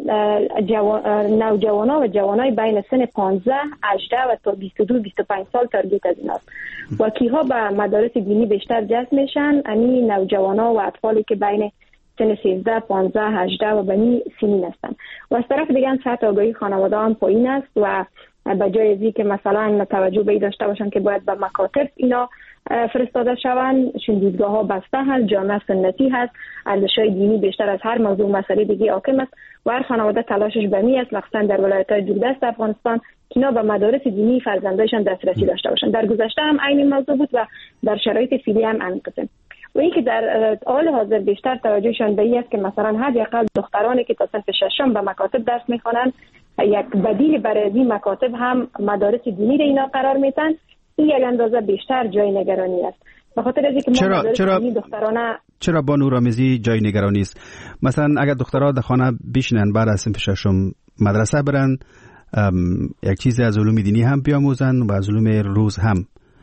نوجوانا و جوانای بین سن 15 18 و تا 22 25 سال تارگت از ایناست و کیها به مدارس دینی بیشتر جذب میشن؟ یعنی نوجوانا و اطفالی که بین سن 13 15 18 و بنی سنین هستن. و از طرف دیگه سطح آگاهی خانواده هم پایین است و به جای از اینکه مثلا توجه به این داشته باشن که باید به مکاتب اینا فرستاده شوند، چون دیدگاه ها بسته هست، جامعه سنتی هست، ارزش‌های دینی بیشتر از هر موضوع مسئله دیگه حاکم است و هر خانواده تلاشش به می است مخصوصا در ولایت‌های دوردست افغانستان که اینا به مدارس دینی فرزندایشان دسترسی داشته باشند. در گذشته هم عین موضوع بود و در شرایط فعلی هم همین قسم. و اینکه در حال حاضر بیشتر توجهشان به این است که مثلا حداقل دخترانی که تا صنف 6 به مکاتب درس می‌خوانند، یک بدیل برای این مکاتب هم مدارس دینی را اینا قرار میدن. این یک اندازه بیشتر جای نگرانی است. به خاطر از اینکه ما مدارس دینی دخترانه چرا بانو رامیزی جای نگرانی است؟ مثلا اگر دخترها در خانه بشینن بعد از صنف 6 مدرسه برن، یک چیزی از علوم دینی هم بیاموزن و از علوم روز هم،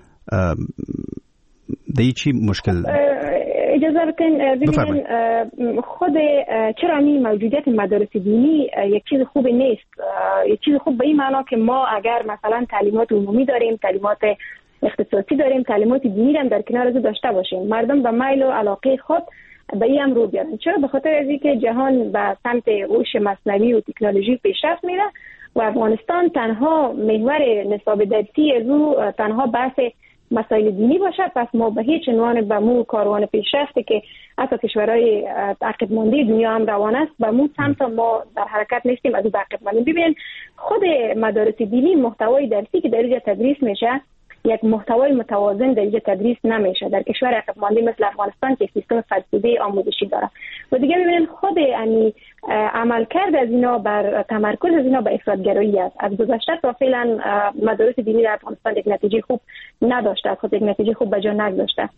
دیگه چی مشکل؟ اجازه بکنین خود چرا این موجودیت مدارس دینی یک چیز خوب نیست. یک چیز خوب به این معنا که ما اگر مثلا تعلیمات عمومی داریم، تعلیمات اختصاصی داریم، تعلیمات دینی هم در کنار از داشته باشیم، مردم به میل و علاقه خود به این هم رو بیارن. چرا؟ به خاطر از اینکه جهان به سمت هوش مصنوعی و تکنولوژی پیشرفت میره و افغانستان تنها محور نصاب درسی از او تنها بحث مسائل دینی باشه. پس ما به هیچ عنوان به مو کاروان پیشرفته که حتی کشورهای عقب مانده دنیا هم روان است به مو سمت ما در حرکت نیستیم، از او عقب ماندیم. ببین خود مدارس دینی محتوای درسی که در اینجا تدریس میشه یک محتوای متوازن در اینجا تدریس نمیشه در کشور عقب مانده مثل افغانستان که سیستم فرسوده آموزشی داره. و دیگه ببینید خود یعنی عملکرد از اینا بر تمرکز از اینا به افراط‌گرایی است. از گذشته تا فعلا مدارس دینی در افغانستان یک نتیجه خوب نداشته، خود یک نتیجه خوب به جا نگذاشته. و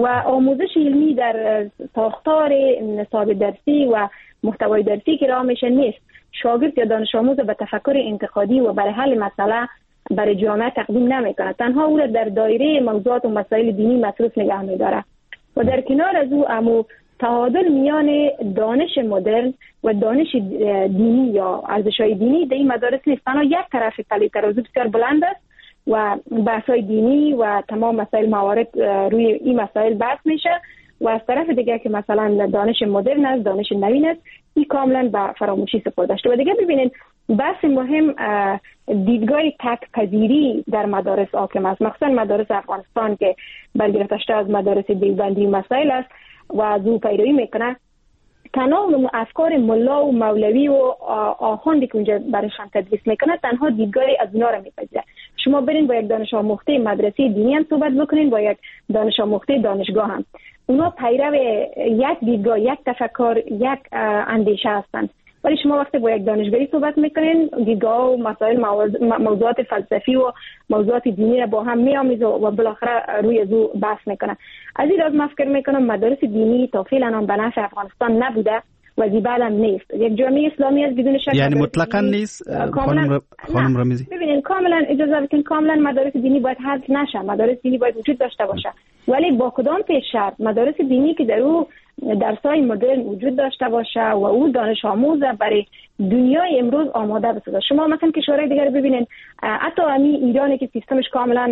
و آموزش علمی در ساختار نصاب درسی و محتوای درسی که راه میشه نیست. شاگرد یا دانش آموز به تفکر انتقادی و برای حل مسئله برای جامعه تقدیم نمیکنه، تنها او را در دایره موضوعات و مسائل دینی مصروف نگه میداره و در کنار از او تعادل میان دانش مدرن و دانش دینی یا ارزش‌های دینی در این مدارس نیست. تنها یک طرف پله ترازو بسیار بلند است و بحث‌های دینی و تمام مسائل موارد روی این مسائل بحث میشه و از طرف دیگه که مثلا دانش مدرن است، دانش نوین است، این کاملا به فراموشی سپرده شده. و دیگه ببینید بحث مهم دیدگاه تک پذیری در مدارس حاکم است، مخصوصا مدارس افغانستان که برگرفته شده از مدارس دیوبندی مسائل است و از او پیروی میکنه. تنها افکار ملا و مولوی و آخوندی که اونجا برایشان تدریس میکنه تنها دیدگاهی از اونا رو میپذیره. شما برین با یک دانش آموخته مدرسه دینی هم صحبت بکنین، با یک دانش آموخته دانشگاه هم، اونا پیرو یک دیدگاه، یک تفکر، یک اندیشه هستند. ولی شما وقتی با یک دانشگاهی صحبت میکنین، دیدگاه و مسائل موضوعات فلسفی و موضوعات دینی را با هم میآمیزه و بالاخره روی از او بحث میکنه. از این راز من فکر میکنم مدارس دینی تا فعلا هم به نفع افغانستان نبوده و زیبال هم نیست. یک جامعه اسلامی از بدون شک یعنی مطلقاً نیست. خانم رمیزی ببینید کاملا اجازه بدین، کاملا مدارس دینی باید حذف نشه، مدارس دینی باید وجود داشته باشه، ولی با کدام پیش شرط؟ مدارس دینی که در او درسای مدرن وجود داشته باشه و او دانش آموز برای دنیای امروز آماده بسازه. شما مثلا کشورهای دیگر ببینید، حتی همین ایرانی که سیستمش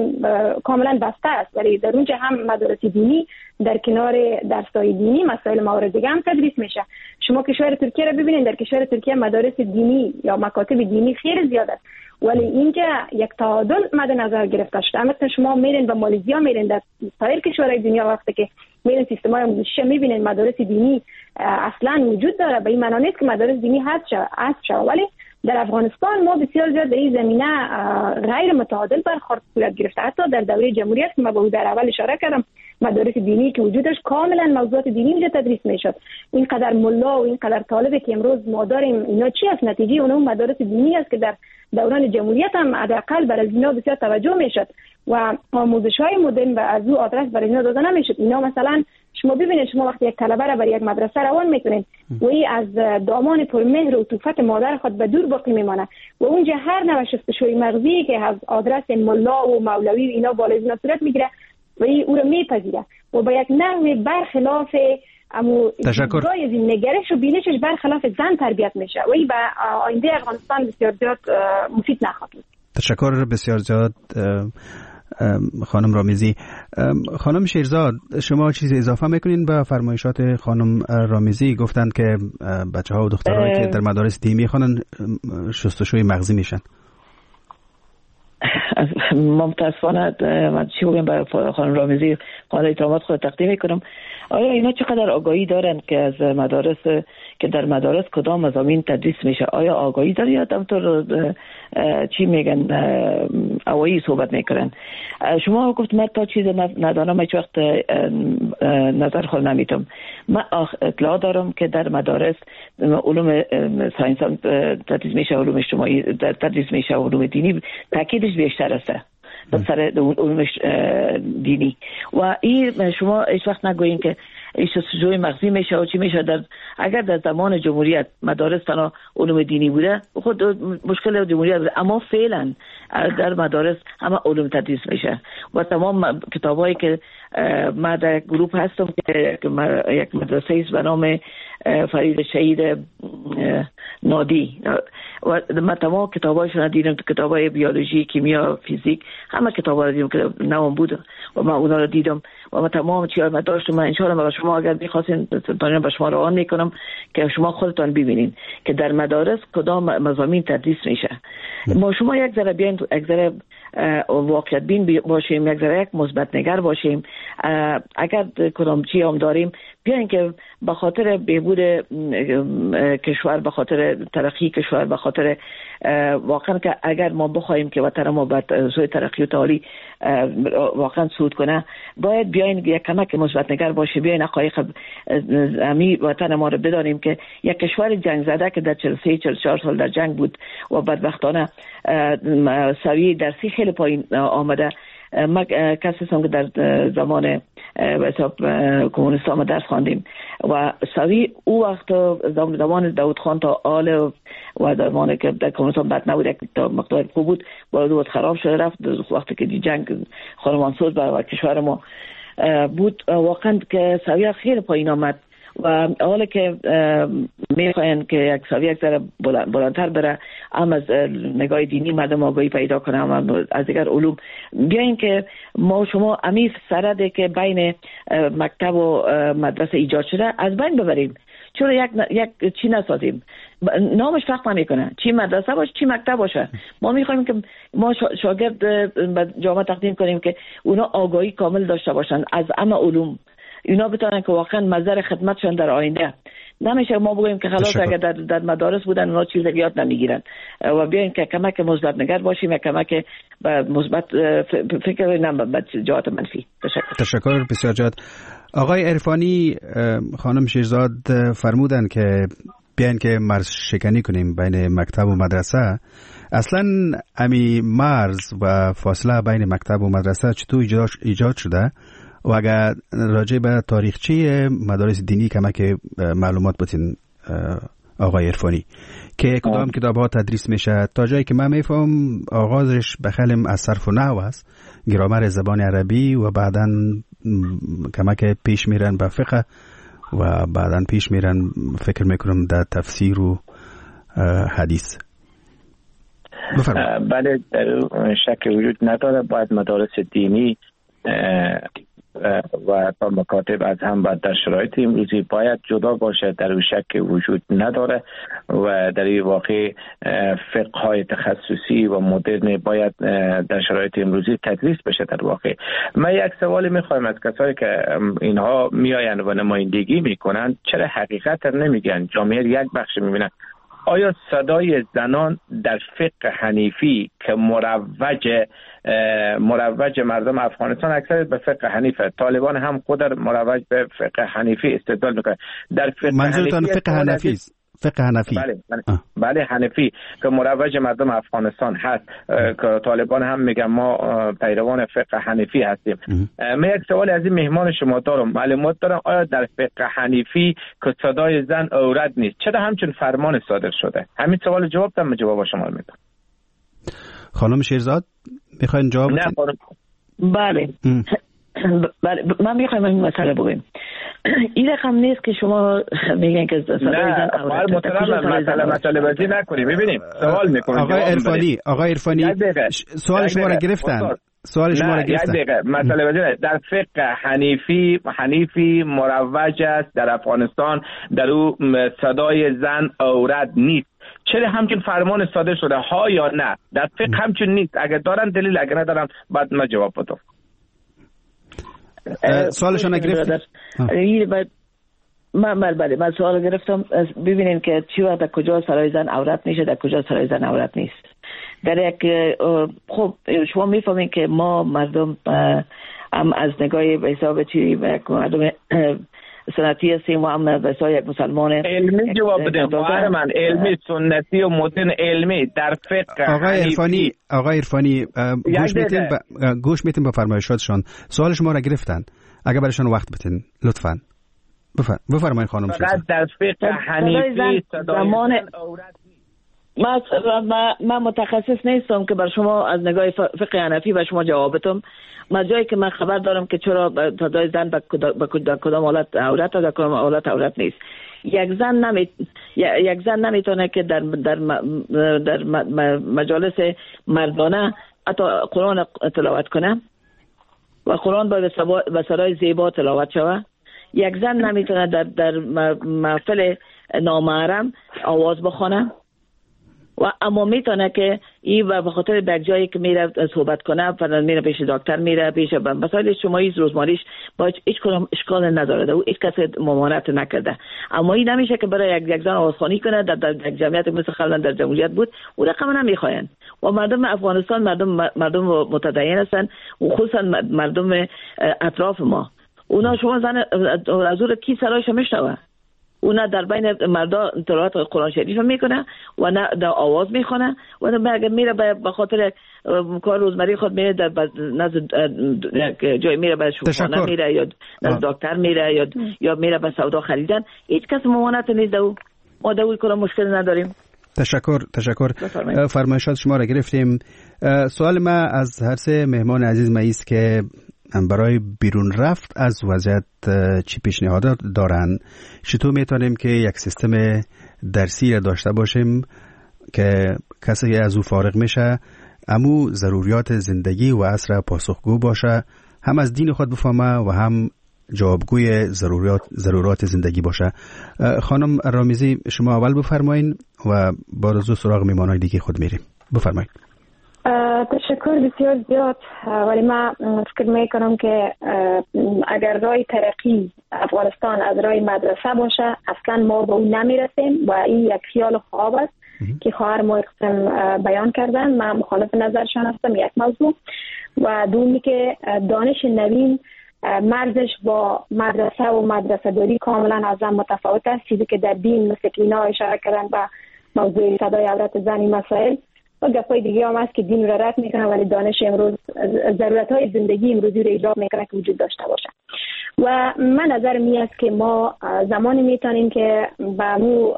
کاملا بسته است، ولی در اونجا هم مدارس دینی در کنار درسای دینی مسائل موارد دیگه هم تدریس میشه. شما کشور ترکیه رو ببینید، در کشور ترکیه مدارس دینی یا مکاتب دینی خیلی زیاد است، ولی اینجا یک تعادل مد نظر گرفته شده. مثلا شما میرین به مالزی، میرین در سایر کشورهای دنیا، وقتی که میرین سیستم‌های آموزشی میبینین مدارس دینی اصلا وجود داره. به این معنی نیست که مدارس دینی حذف شده، ولی در افغانستان ما بسیار زیاد در این زمینه غیر متعادل برخورد صورت گرفته. حتی در دوره جمهوریت که ما به در اول اشاره کردم، مدارس دینی که وجود داشت کاملا موضوعات دینی اونجا تدریس میشد. اینقدر ملا و اینقدر طالبی که امروز ما داریم، اینا چی است؟ نتیجه اون مدارس دینی است که در دوران جمهوریت هم حداقل برای اینا بسیار توجه میشد و آموزش‌های مدرن و از او آدرس برای اینا داده نمیشد. اینا مثلا شما ببینید، شما وقتی یک طلبه را برای یک مدرسه روان میکنید و این از دامان پرمهر و طوفت مادر خود به دور باقی میمانه و اونجا هر نوع شستشوی مغزی که از آدرس ملا و مولوی و اینا بالای اینا صورت میگیره و این او را میپذیره و با یک نحو برخلاف امو دیدگاه از این نگرش و بینشش برخلاف زن تربیت میشه و این به آینده افغانستان بسیار زیاد مفید نخواهد بود. تشکر بسیار زیاد خانم رامیزی. خانم شیرزاد، شما چیزی اضافه میکنین به فرمایشات خانم رامیزی؟ گفتند که بچه‌ها و دخترایی که در مدارس دینی میخوانن شستشوی مغزی میشن. متاسفانه من چی بگم به خانم رامیزی، قابل احترامات خود تقدیم میکنم. آیا اینا چقدر آگاهی دارن که از مدارس که در مدارس کدام مضامین تدریس میشه؟ آیا آگاهی داره یا همطور چی میگن اوایی صحبت میکنن؟ شما گفت من تا چیز ندانم، هیچ وقت نظر خود نمیتم. من اطلاع دارم که در مدارس علوم ساینس تدریس میشه، علوم اجتماعی تدریس میشه، علوم دینی تاکیدش بیشتر است در سر علوم دینی. و این شما هیچ وقت نگویین که شستشوی مغزی میشه و چی میشه. اگر در زمان جمهوریت مدارس تنها علوم دینی بوده، خود مشکل جمهوریت بوده، اما فعلا در مدارس همه علوم تدریس میشه و تمام کتابایی که من در گروه هستم که یک مدرسه است به نام فرید شهید نادی و من تمام کتابایشون دیدم، کتابای بیولوژی، کیمیا، فیزیک، همه کتابا رو دیدم که نوام بود و من اونا رو دیدم و من تمام چیزا من داشتم. من ان شاء الله شما اگر بخواستین تونم به شما روان میکنم که شما خودتون ببینین که در مدارس کدام مضامین تدریس میشه. ما شما یک ذره بیاین، یک ذره واقعیت بین باشیم، یک ذره یک مثبت نگر باشیم. اگر کدام چی هم داریم بیاین که به خاطر بهبود کشور، به خاطر ترقی کشور، به خاطر واقعا که اگر ما بخوایم که وطن ما به سوی ترقی و تعالی واقعا صعود کنه، باید بیاین یک کمک مثبت نگر باشه، بیاین حقایق امی وطن ما رو بدانیم که یک کشور جنگ زده که در 43-44 سال در جنگ بود و بدبختانه سویه درسی خیلی پایین آمده من کسی هستم که در زمان حساب کمونیستان درس خواندیم و سوی او وقت زمان داود خان تا آل و زمانی که در کمونیستان بد نبود یک تا مقدار خوب بود با خراب شده رفت وقتی که جنگ خانمانسوز بر کشور ما بود واقعا که سویه خیلی پایین آمد و حالا که میخواین که یک سویه یک ذره بلندتر بره هم از نگاه دینی مردم آگاهی پیدا کنه هم از دیگر علوم بیاین که ما شما امیف سرده که بین مکتب و مدرسه ایجاد شده از بین ببریم. چرا یک چی نسازیم؟ نامش فرق نمیکنه چی مدرسه باشه چی مکتب باشه. ما میخوایم که ما شاگرد به جامعه تقدیم کنیم که اونا آگاهی کامل داشته باشن از همه علوم، اینا بتونن که واقعا مظهر خدمتشون در آینده. نمیشه ما بگوییم که خلاص اگر در مدارس بودن اونا چیز یاد نمیگیرن و بیاین که کمک مثبت نگر باشیم، کمک مثبت فکر نه جهات منفی. تشکر بسیار جهات. آقای عرفانی، خانم شیرزاد فرمودن که بیاین که مرز شکنی کنیم بین مکتب و مدرسه. اصلا امی مرز و فاصله بین مکتب و مدرسه چطور ایجاد شده و اگر راجع به تاریخچه مدارس دینی کمک معلومات بتین آقای عرفانی که کدام کتاب ها تدریس میشه؟ تا جایی که من میفهم آغازش به خلم از صرف و نحو است، گرامر زبان عربی و بعداً کمک پیش میرن به فقه و بعداً پیش میرن فکر میکنم در تفسیر و حدیث. بله در شک وجود نداره باید مدارس دینی و مکاتب از هم در شرایط امروزی باید جدا باشه، در او شک وجود نداره و در این واقع فقه های تخصصی و مدرن باید در شرایط امروزی تدریس بشه. در واقع من یک سوالی میخوایم از کسایی که اینها میآیند و نمایندگی میکنن، چرا حقیقت نمیگن؟ جامعه یک بخش میبینن. آیا صدای زنان در فقه حنیفی که مروج مردم افغانستان اکثر به فقه حنیفه، طالبان هم خود مروج به فقه حنیفی استدلال میکنه. در فقه منظورتان فقه حنفی است؟ فقه حنفی. بله حنفی که مروج مردم افغانستان هست که طالبان هم میگن ما پیروان فقه حنفی هستیم. من یک سوال از این مهمان شما دارم، معلومات دارم آیا در فقه حنیفی که صدای زن عورت نیست چرا همچون فرمان صادر شده؟ همین سوال جواب دادم، جواب شما رو میدم. خانم شیرزاد میخواین جواب؟ نه بله من میخوایم این مسئله بگویم. این رقم نیست که شما میگن که صدای زن عورت. نه مسئله بازی نکنیم. ببینیم سوال میکنیم. آقای عرفانی سوال شما را گرفتن. یک دقیقه مسئله بازی در فقه حنیفی مروج است در افغانستان، در او صدای زن عورت نیست. چرا همچون فرمان صادر شده ها یا نه؟ در فقه همچون نیست. اگر دارن دلیل، اگر ندارن بعد من جواب بدم. سوالشون گرفتم. من سوال گرفتم. ببینین که چی وقت در کجا سرای زن عورت میشه، در کجا سرای زن عورت نیست. در یک خب شما میفهمین که ما مردم هم از نگاه به حساب چی مردم سنتی هستیم و هم به حساب یک مسلمان علمی جواب بدیم. خواهر من علمی سنتی و مدرن علمی در فقه. آقای عرفانی گوش میتین به فرمایشاتشون. سوال شما را گرفتن، اگر برایشون وقت بتین لطفاً بفرمایید خانم شیرزاد. در فقه حنیفی زمان من متخصص نیستم که بر شما از نگاه فقه حنفی و شما جواب بدم. من جایی که من خبر دارم که چرا صدای زن به کدام حالت عورت و در کدام حالت عورت نیست. یک زن نمیتونه که در مجالس مردانه حتی قرآن تلاوت کنه و قرآن باید به صدای زیبا تلاوت شود. یک زن نمیتونه در محفل نامحرم آواز بخونه و اما میتونه که این به خاطر در جایی که میره صحبت کنه، فرضاً میره پیش دکتر، میره پیش مسائل اجتماعی روزمریش با هیچ کدام اشکال نداره و هیچ کسی ممانعت نکرده. اما این نمیشه که برای یک زن آوازخوانی کنه در یک جمعیت مثل قبلا در جمهوریت بود. او رقم نمیخواین و مردم افغانستان مردم متدین هستن و خصوصا مردم اطراف ما. اونا شما زن از کی سرایش میشنوه؟ او نه در بین مردا تلاوت قرآن شریف میکنه و نه در آواز میخونه و نه اگر میره به خاطر کار روزمره خود میره در نزد جای میره به شوخانه میره یا نزد دکتر میره یا میره به سودا خریدن، هیچ کس ممانعت نیست. ما در کار مشکل نداریم. تشکر. فرمایشات شما را گرفتیم. سوال ما از هر سه مهمان عزیز ما است که برای بیرون رفت از وضعیت چی پیشنهادات دارن؟ چطور میتونیم که یک سیستم درسی را داشته باشیم که کسی از او فارغ میشه امو ضروریات زندگی و عصر پاسخگو باشه، هم از دین خود بفهمه و هم جوابگوی ضرورات زندگی باشه. خانم رامیزی شما اول بفرمایین و با رجوع سراغ میمانای دیگه خود میریم. بفرمایید. تشکر بسیار زیاد. ولی من فکر میکنم که اگر راه ترقی افغانستان از راه مدرسه باشه اصلا ما به اون نمیرسیم و این یک خیال خواب است که خواهر ما اقسم بیان کردن. من مخالف نظرشان هستم. یک موضوع و دومی که دانش نوین مرزش با مدرسه و مدرسه داری کاملا از هم متفاوت است. چیزی که در دین مثل که اینا اشاره کردن به موضوع صدای عورت زنی مسائل و گپای دیگه هم هست که دین را رد میکنه ولی دانش امروز ضرورت های زندگی امروزی را ایجاب میکنه که وجود داشته باشه. و من نظر می است که ما زمانی میتونیم که با مو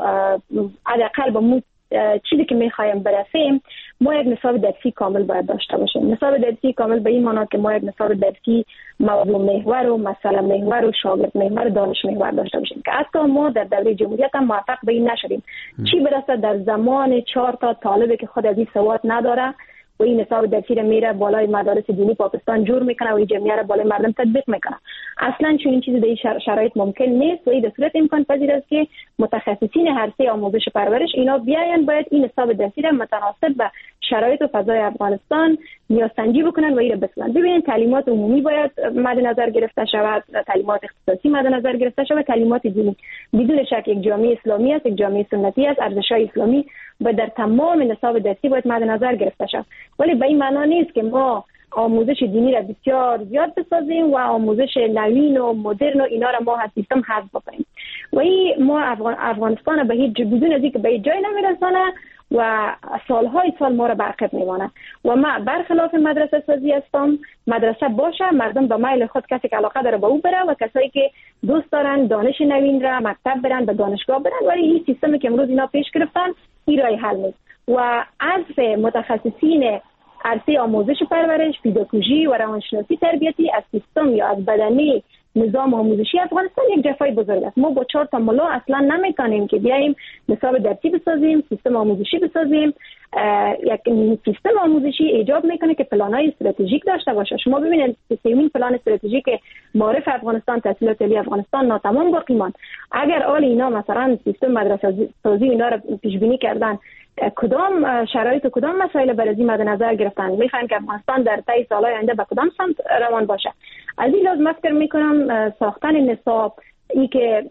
حداقل با مو چیزی که میخوایم برسیم ما یک نصاب درسی کامل باید داشته باشیم. نصاب درسی کامل به این معنی که ما یک نصاب درسی موضوع محور و مسئله محور و شاگرد محور و دانش محور داشته باشیم که حتی ما در دوره جمهوریت هم موفق به این نشدیم. چی برسه در زمان 4 تا طالبی که خود از این سواد نداره و این نصاب درسی را میره بالای مدارس دینی پاکستان جور میکنه و این جمعیت را بالای مردم تطبیق میکنه. اصلا چون این چیزی در این شرایط ممکن نیست و این در صورت امکان پذیر است که متخصصین هر سه آموزش پرورش اینا بیاین باید این نصاب درسی را متناسب به شرایط و فضای افغانستان نیازسنجی بکنن و این را بسازن. ببینید تعلیمات عمومی باید مد نظر گرفته شود، تعلیمات اختصاصی مد نظر گرفته شود، تعلیمات دینی. بدون شک یک جامعه اسلامی است، یک جامعه سنتی است، ارزش‌های اسلامی و در تمام نصاب درسی باید مد نظر گرفته شود. ولی به این معنا نیست که ما آموزش دینی را بسیار زیاد بسازیم و آموزش نوین و مدرن و اینا را ما از سیستم حذف بکنیم. و این ما افغانستان به هیچ بدون از اینکه به هیچ جای نمیرسانه و سالهای سال ما را به عقب میمانه. و من برخلاف مدرسه سازی هستم. مدرسه باشه، مردم به میل خود کسی که علاقه داره به او بره و کسایی که دوست دارن دانش نوین را مکتب برن به دانشگاه برن. ولی این سیستمی که امروز اینا پیش گرفتن این راه حل نیست و از متخصصین عرصه آموزش پرورش، پداگوژی و روانشناسی تربیتی از سیستم یا از بدنه نظام آموزشی افغانستان یک جفای بزرگ است. ما با 4 تا ملا اصلا نمیتونیم که بیایم نصاب درسی بسازیم، سیستم آموزشی بسازیم. یک سیستم آموزشی ایجاب میکنه که پلان‌های استراتژیک داشته باشه. شما ببینید سیمین پلان استراتژیک معرف افغانستان، تحصیلات عالی افغانستان ناتمام باقی ماند. اگر آل اینا مثلا سیستم مدرسه سازی اینا رو پیش بینی کردن، کدام شرایط و کدام مسائل برای مد نظر گرفتن، میخوایم که افغانستان در طی سالهای آینده به کدام سمت روان باشه. از این لحاظ فکر میکنم ساختن نصاب، این که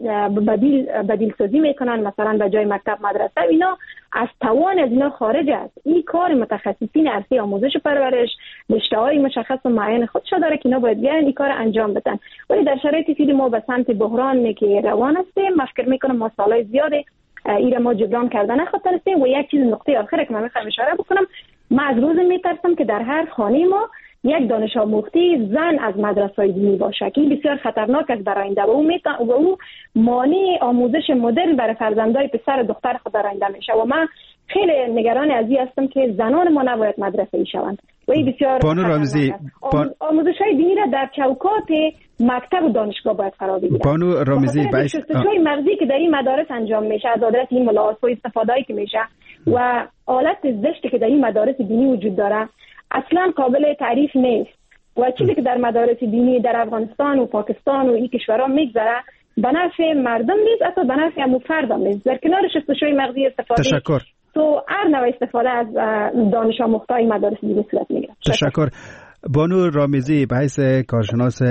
بدیل سازی میکنن مثلا به جای مکتب مدرسه، اینا از توان از اینا خارج است. این کار متخصصین عرصه آموزش پرورش، رشته‌های مشخص و معین خودشو داره که اینا باید بیان این کار انجام بدن. ولی در شرایطی که ما به سمت بحران که روان هستیم، من فکر میکنم ما سالهای زیاده ایره ما جبران کردن نخواهد رسیم. و یک چیز نقطه آخره که من میخوام اشاره بکنم، من از روز میترسم که در هر خانه ما یک دانش آموخته زن از مدرسه‌های دینی باشه که این بسیار خطرناک است در آینده و او مانع آموزش مدرن برای فرزندای پسر و دختر خود در آینده میشه. و من خیلی نگران از این هستم که زنان ما نباید مدرسه‌ای شوند و این بسیار بانو رامیزی آموزش‌های دینی را در چوکات مکتب و دانشگاه باید قرار بگیره. بانو رامیزی شستشوی مغزی که در این مدارس انجام میشه از آدرس این ملاحظات و استفاده‌ای که میشه و حالت زشتی که در این مدارس دینی وجود داره اصلا قابل تعریف نیست. و چیزی که در مدارس دینی در افغانستان و پاکستان و این کشورها میگذره به نفع مردم نیست، حتی به نفع همون فرد نیست. در کنار شستشوی مغزی استفاده تو هر نوع استفاده از دانش آموخته‌های مدارس دینی صورت میگیره. تشکر. بانو رامیزی به حیث کارشناس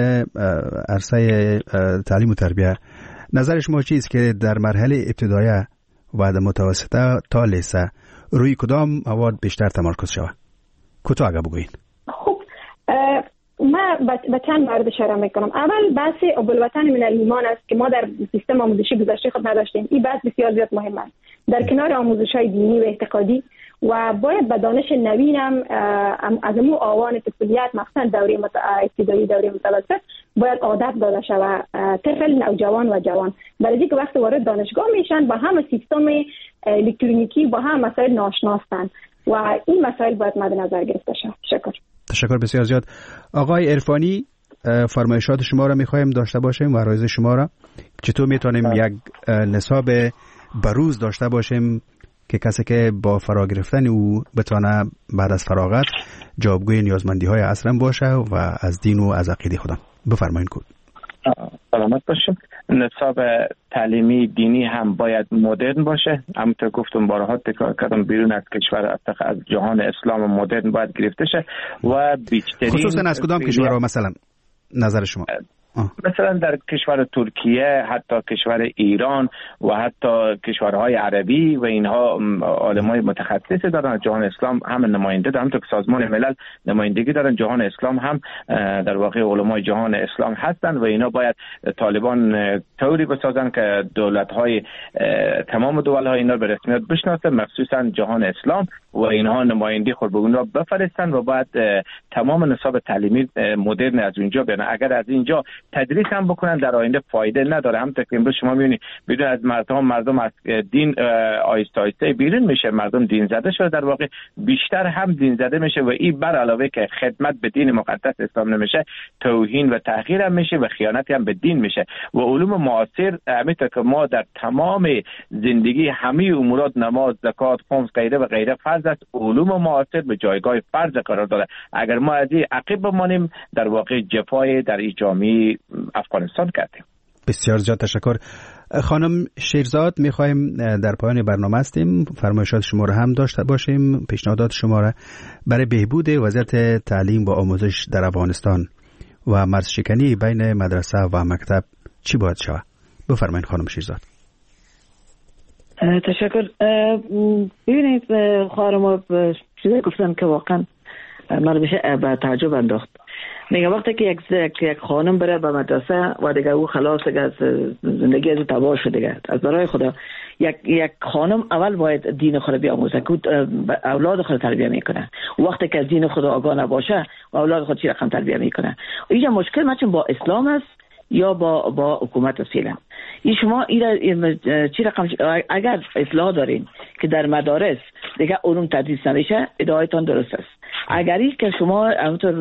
عرصه تعلیم و تربیت، نظر شما چیست که در مرحله ابتدایی و متوسطه تا لیسه روی کدام مواد بیشتر تمرکز شود؟ کوتاه اگه بگوین. خب من به چند مورد اشاره میکنم. اول بحث ابوالوطن من الایمان است که ما در سیستم آموزشی گذشته خود نداشتیم. این بحث بسیار زیاد مهم است در کنار آموزش‌های دینی و اعتقادی، و باید به دانش نوین هم از امو آوان طفولیت مخصوصا دوره ابتدایی، دوره متوسط باید عادت داده شود طفل، نوجوان و جوان، برای که وقت وارد دانشگاه میشن با هم سیستم الکترونیکی با هم مسائل ناشناستن و این مسائل باید مد نظر گرفته شود. تشکر بسیار زیاد. آقای عرفانی، فرمایشات شما را میخوایم داشته باشیم و عرایض شما را چطور میتونیم یک نصاب بروز داشته باشیم که کسی که با فرا گرفتن او بتونه بعد از فراغت جوابگوی نیازمندی‌های عصر باشه و از دین و از عقیده خودم. بفرمایید. سلامت باشیم. نصاب تعلیمی دینی هم باید مدرن باشه. همونطور گفتم بارها تکرار کردم، بیرون از کشور از جهان اسلام مدرن باید گرفته شه و بیشترین خصوصا از کدام کشورها مثلا نظر شما؟ مثلا در کشور ترکیه، حتی کشور ایران و حتی کشورهای عربی و اینها علمای متخصص دارن. جهان اسلام هم نماینده دارن، همونطور که سازمان ملل نمایندگی دارن، جهان اسلام هم در واقع علمای جهان اسلام هستن و اینا باید طالبان طوری بسازن که دولت‌های تمام دولت‌ها اینا به رسمیت بشناسن، مخصوصا جهان اسلام، و اینها نمایندگی خود به اونها بفرستن و بعد تمام نصاب تعلیمی مدرن از اونجا بیان. اگر از اینجا تدریس هم بکنن در آینده فایده نداره. هم تقریبا شما میبینید بدون از مردم از دین آیسته آیسته بیرون میشه، مردم دین زده شده، در واقع بیشتر هم دین زده میشه و این بر علاوه که خدمت به دین مقدس اسلام نمیشه، توهین و تحقیر هم میشه و خیانت هم به دین میشه. و علوم معاصر همینطور که ما در تمام زندگی همه امورات، نماز، زکات، خمس، غیره و غیره فرض است، علوم معاصر به جایگاه فرض قرار داره. اگر ما از این عقب بمانیم در واقع جفای در این جامعه افغانستان کردیم. بسیار زیاد تشکر. خانم شیرزاد، میخوایم در پایان برنامه هستیم، فرمایشات شما را هم داشته باشیم، پیشنهادات شما را برای بهبود وضعیت تعلیم و آموزش در افغانستان و مرزشکنی بین مدرسه و مکتب چی باید شود؟ بفرمایید خانم شیرزاد. تشکر. ببینید خواهر ما چیزی گفتن که واقعا من میشه به تعجب انداخت. میگه وقتی که یک خانم بره به مدرسه و دیگه او خلاص از زندگی از تباه شده دیگه، از برای خدا یک خانم اول باید دین خود بیاموزه که اولاد خود تربیت میکنه. وقتی که از دین خود آگاه نباشه و اولاد خود چی رقم تربیت میکنه، اینجا مشکل مچون با اسلام است یا با حکومت است. این شما چی رقم اگر اصلاح دارین که در مدارس دیگه علوم تدریس نمیشه، ادعایتان درست است. اگری که شما همونطور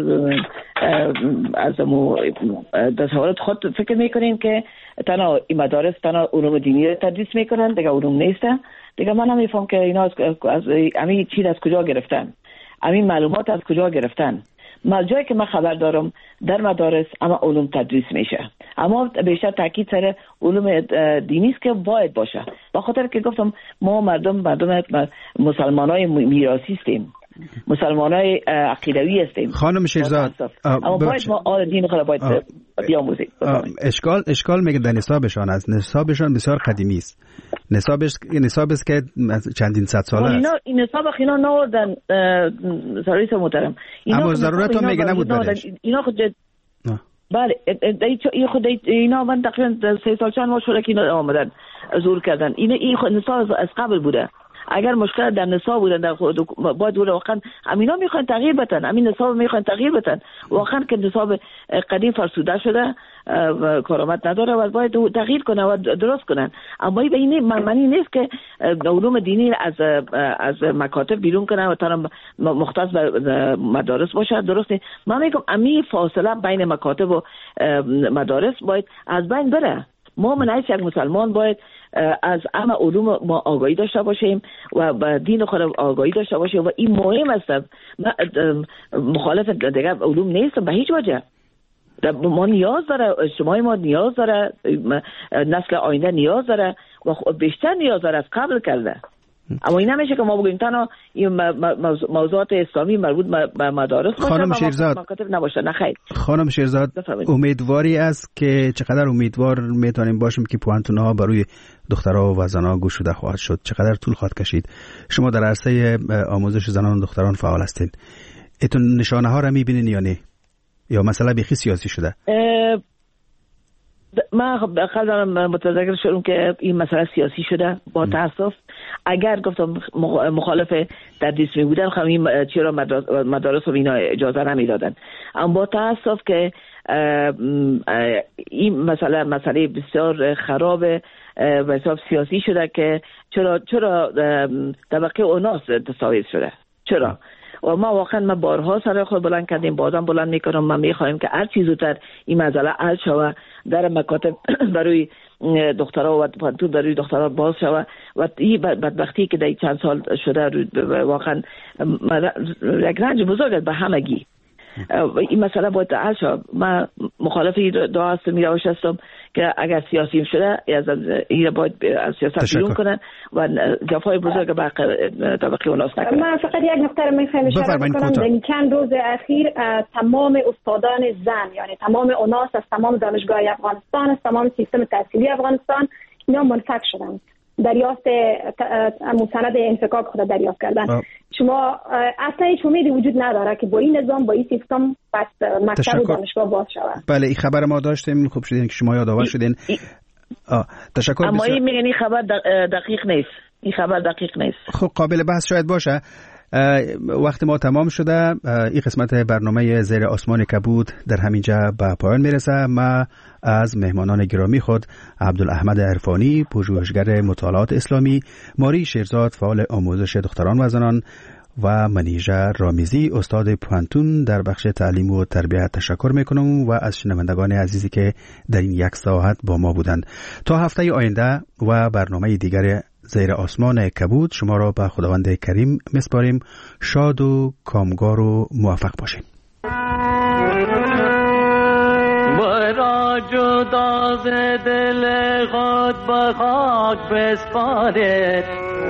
از تصورات خود فکر میکنین که تنها این مدارس تنها علوم دینی تدریس میکنن، دیگه علوم نیسته، دیگه من نمیفهم که اینا از همین چیز از کجا گرفتن، همین معلومات از کجا گرفتن. جایی که من خبر دارم در مدارس اما علوم تدریس میشه، اما بیشتر تاکید سر علوم دینی است که باید باشه. با خاطر که گفتم ما مردم مسلمانای میراثی هستیم، مسلمانای عقیدوی هستیم. خانم شیرزاد، اما باید ما دین خود باید بیاموزیم. اشکال میگه در نصابشان است. نصابشان بسیار قدیمی است. نصاب است که چندین صد ساله است. این نصاب اینا نوردن سرویس محترم. اما ضرورت هم میگه نبود برش. اینا خود بله اینا من تقریبا 3 سال چند ماه شده که اینا آمدن زور کردن. این نصاب از قبل بوده. اگر مشکل در نصاب بودن در باید واقعا امینا میخوان تغییر بدن، امین نصاب میخوان تغییر بدن. واقعا که نصاب قدیم فرسوده شده و کارآمد نداره و باید تغییر کنه و درست کنن. اما به این معنی نیست که علوم دینی از مکاتب بیرون کنه و تا مختص به مدارس باشه. درست نیست. من میگم امی فاصله بین مکاتب و مدارس باید از بین بره. ما من یک مسلمان باید از همه علوم ما آگاهی داشته باشیم و با دین خود آگاهی داشته باشیم و این مهم است. مخالف دیگه علوم نیست به هیچ وجه. ما نیاز داره، اجتماع ما نیاز داره، نسل آینده نیاز داره و بیشتر نیاز داره از قبل کرده. اما این نمیشه که ما بگیم تنها موضوعات اسلامی مربوط به مدارس باشه. خانم شیرزاد نباشه. نه خیر. خانم شیرزاد، امیدواری است که چقدر امیدوار میتونیم باشیم که پوانتونها برای دخترها و زنها گشوده خواهد شد؟ چقدر طول خواهد کشید؟ شما در عرصه آموزش زنان و دختران فعال هستین، ایتون نشانه ها را میبینین یا نه؟ یا مسئله بیخی سیاسی شده؟ من قبلا متذکر شدم که این مسئله سیاسی شده با تاسف. اگر گفتم مخالف تدریس می بودن خب این چرا مدارس و اینا اجازه نمیدادن. اما با تاسف که این مسئله بسیار خراب و حساب سیاسی شده که چرا طبقه اوناس تصاویر شده. چرا؟ و ما واقعا بارها سر خود بلند کردیم، بازم بلند میکنم. ما میخوایم که هر چیز زودتر این مسئله حل شود، در مکاتب برای دخترها و پانتون برای دخترها باز شود و این بدبختی که در چند سال شده واقعا یک رنج بزرگ به همگی. این مسئله باید حل شود. من مخالف دعا هستم، میراوش هستم که اگر سیاسی شده این باید از سیاست بیرون کنن و جفای بزرگ به طبقه اوناس نکنن. من فقط یک نکته رو میخوایم اشاره بکنم. در چند روز اخیر تمام استادان زن، یعنی تمام اوناس از تمام دانشگاه افغانستان، از تمام سیستم تحصیلی افغانستان، اینا منفک شدن. دریافت مستند انفکاک خود دریافت کردن. شما اصلا هیچ امیدی وجود نداره که با این نظام، با این سیستم پس مکتب و دانشگاه باز شود. بله این خبر ما داشتیم، خوب شدین که شما یادآور شدین. تشکر. اما این میگن این خبر دقیق نیست. این خبر دقیق نیست. خب قابل بحث شاید باشه. وقت ما تمام شده. این قسمت برنامه زیر آسمان کبود در همینجا به پایان میرسه. ما از مهمانان گرامی خود عبدالاحمد عرفانی، پژوهشگر مطالعات اسلامی، ماری شیرزاد، فعال آموزش دختران و زنان و منیژه رامیزی، استاد پانتون در بخش تعلیم و تربیت تشکر میکنم و از شنوندگان عزیزی که در این یک ساعت با ما بودند. تا هفته آینده و برنامه دیگر زیر آسمان کبود شما را به خداوند کریم میسپاریم. شاد و کامگار و موفق باشین. مرا جدا ز دل خود به خاک بسپارید،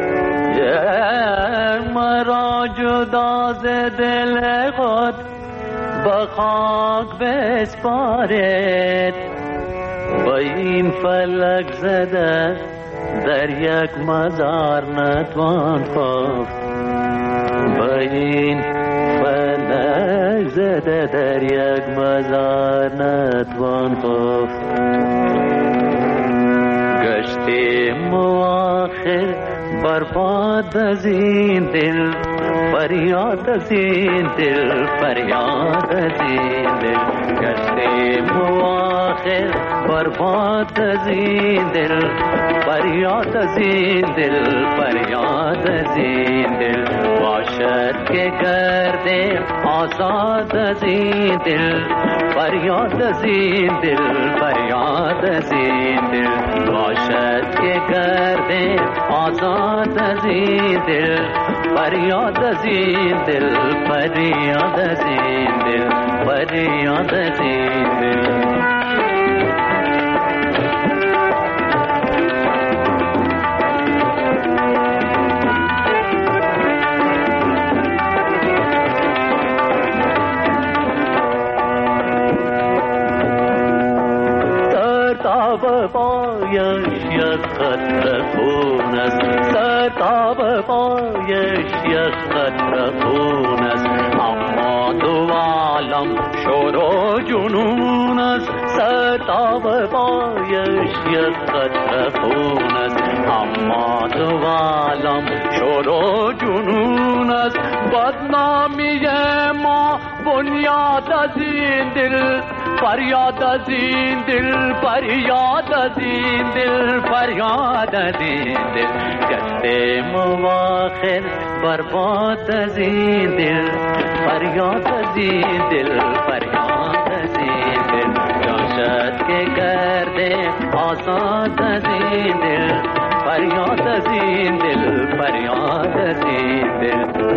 مرا جدا ز دل خود به خاک بسپارید. با این فلک زده در یک مزار نتوان خفت، با این فلک زده در یک مزار نتوان خفت. گشتیم آخر برباد از این دل، فریاد از این دل، فریاد از این دل. گشتیم آخر برباد از این دل، فریاد از این دل، فریاد از این دل. باشد که گردیم آزاد از این دل، فریاد از این دل، فریاد از این دل. باشد که گردیم آزاد از این دل، فریاد از این دل، فریاد از این دل، فریاد از این دل. پایش یک قطره خون است، سرتاب پایش یک قطره خون است. اما دو عالم شور و جنون است، سرتاب پایش یک قطره خون است. اما دو عالم شور و جنون است. بدنامی ما بنیاد از این دل، فریاد از این دل، فریاد از این دل، فریاد از این دل. گشتیم آخر برباد از این دل، فریاد از این دل، فریاد از این دل. جاشد که گردیم آزاد از این دل، فریاد از این دل، فریاد از این دل.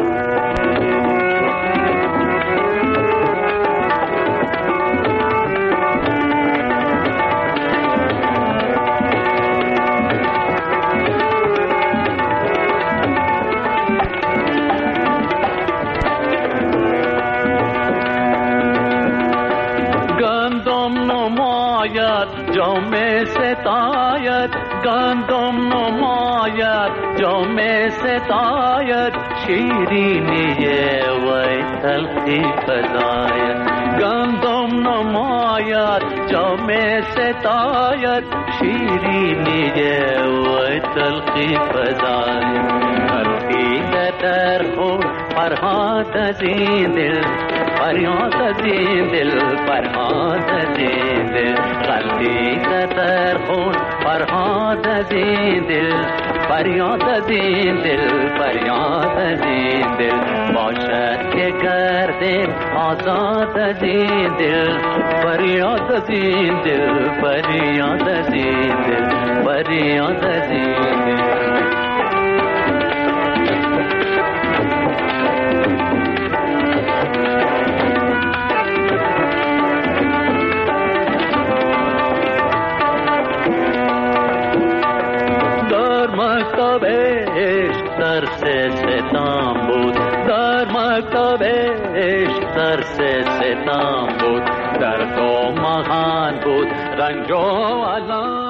جام ستایت، گندم نماید جام ستایت. شیرینی وی تلخی فزاید، گندم نماید جام ستاید شیرینی و تلخی فزای خلقی در خود فرهاد از این دل فریاد از این دل فرهاد از این دل خلقی در خود فرهاد از این دل فریاد از این دل فریاد از این دل باشد که گردیم آزاد از این دل فریاد از این دل فریاد از این دل فریاد از این دل مکتب عشق درس ستم بود در مکتب عشق درس ستم بود در تو مهان بود رنج و علم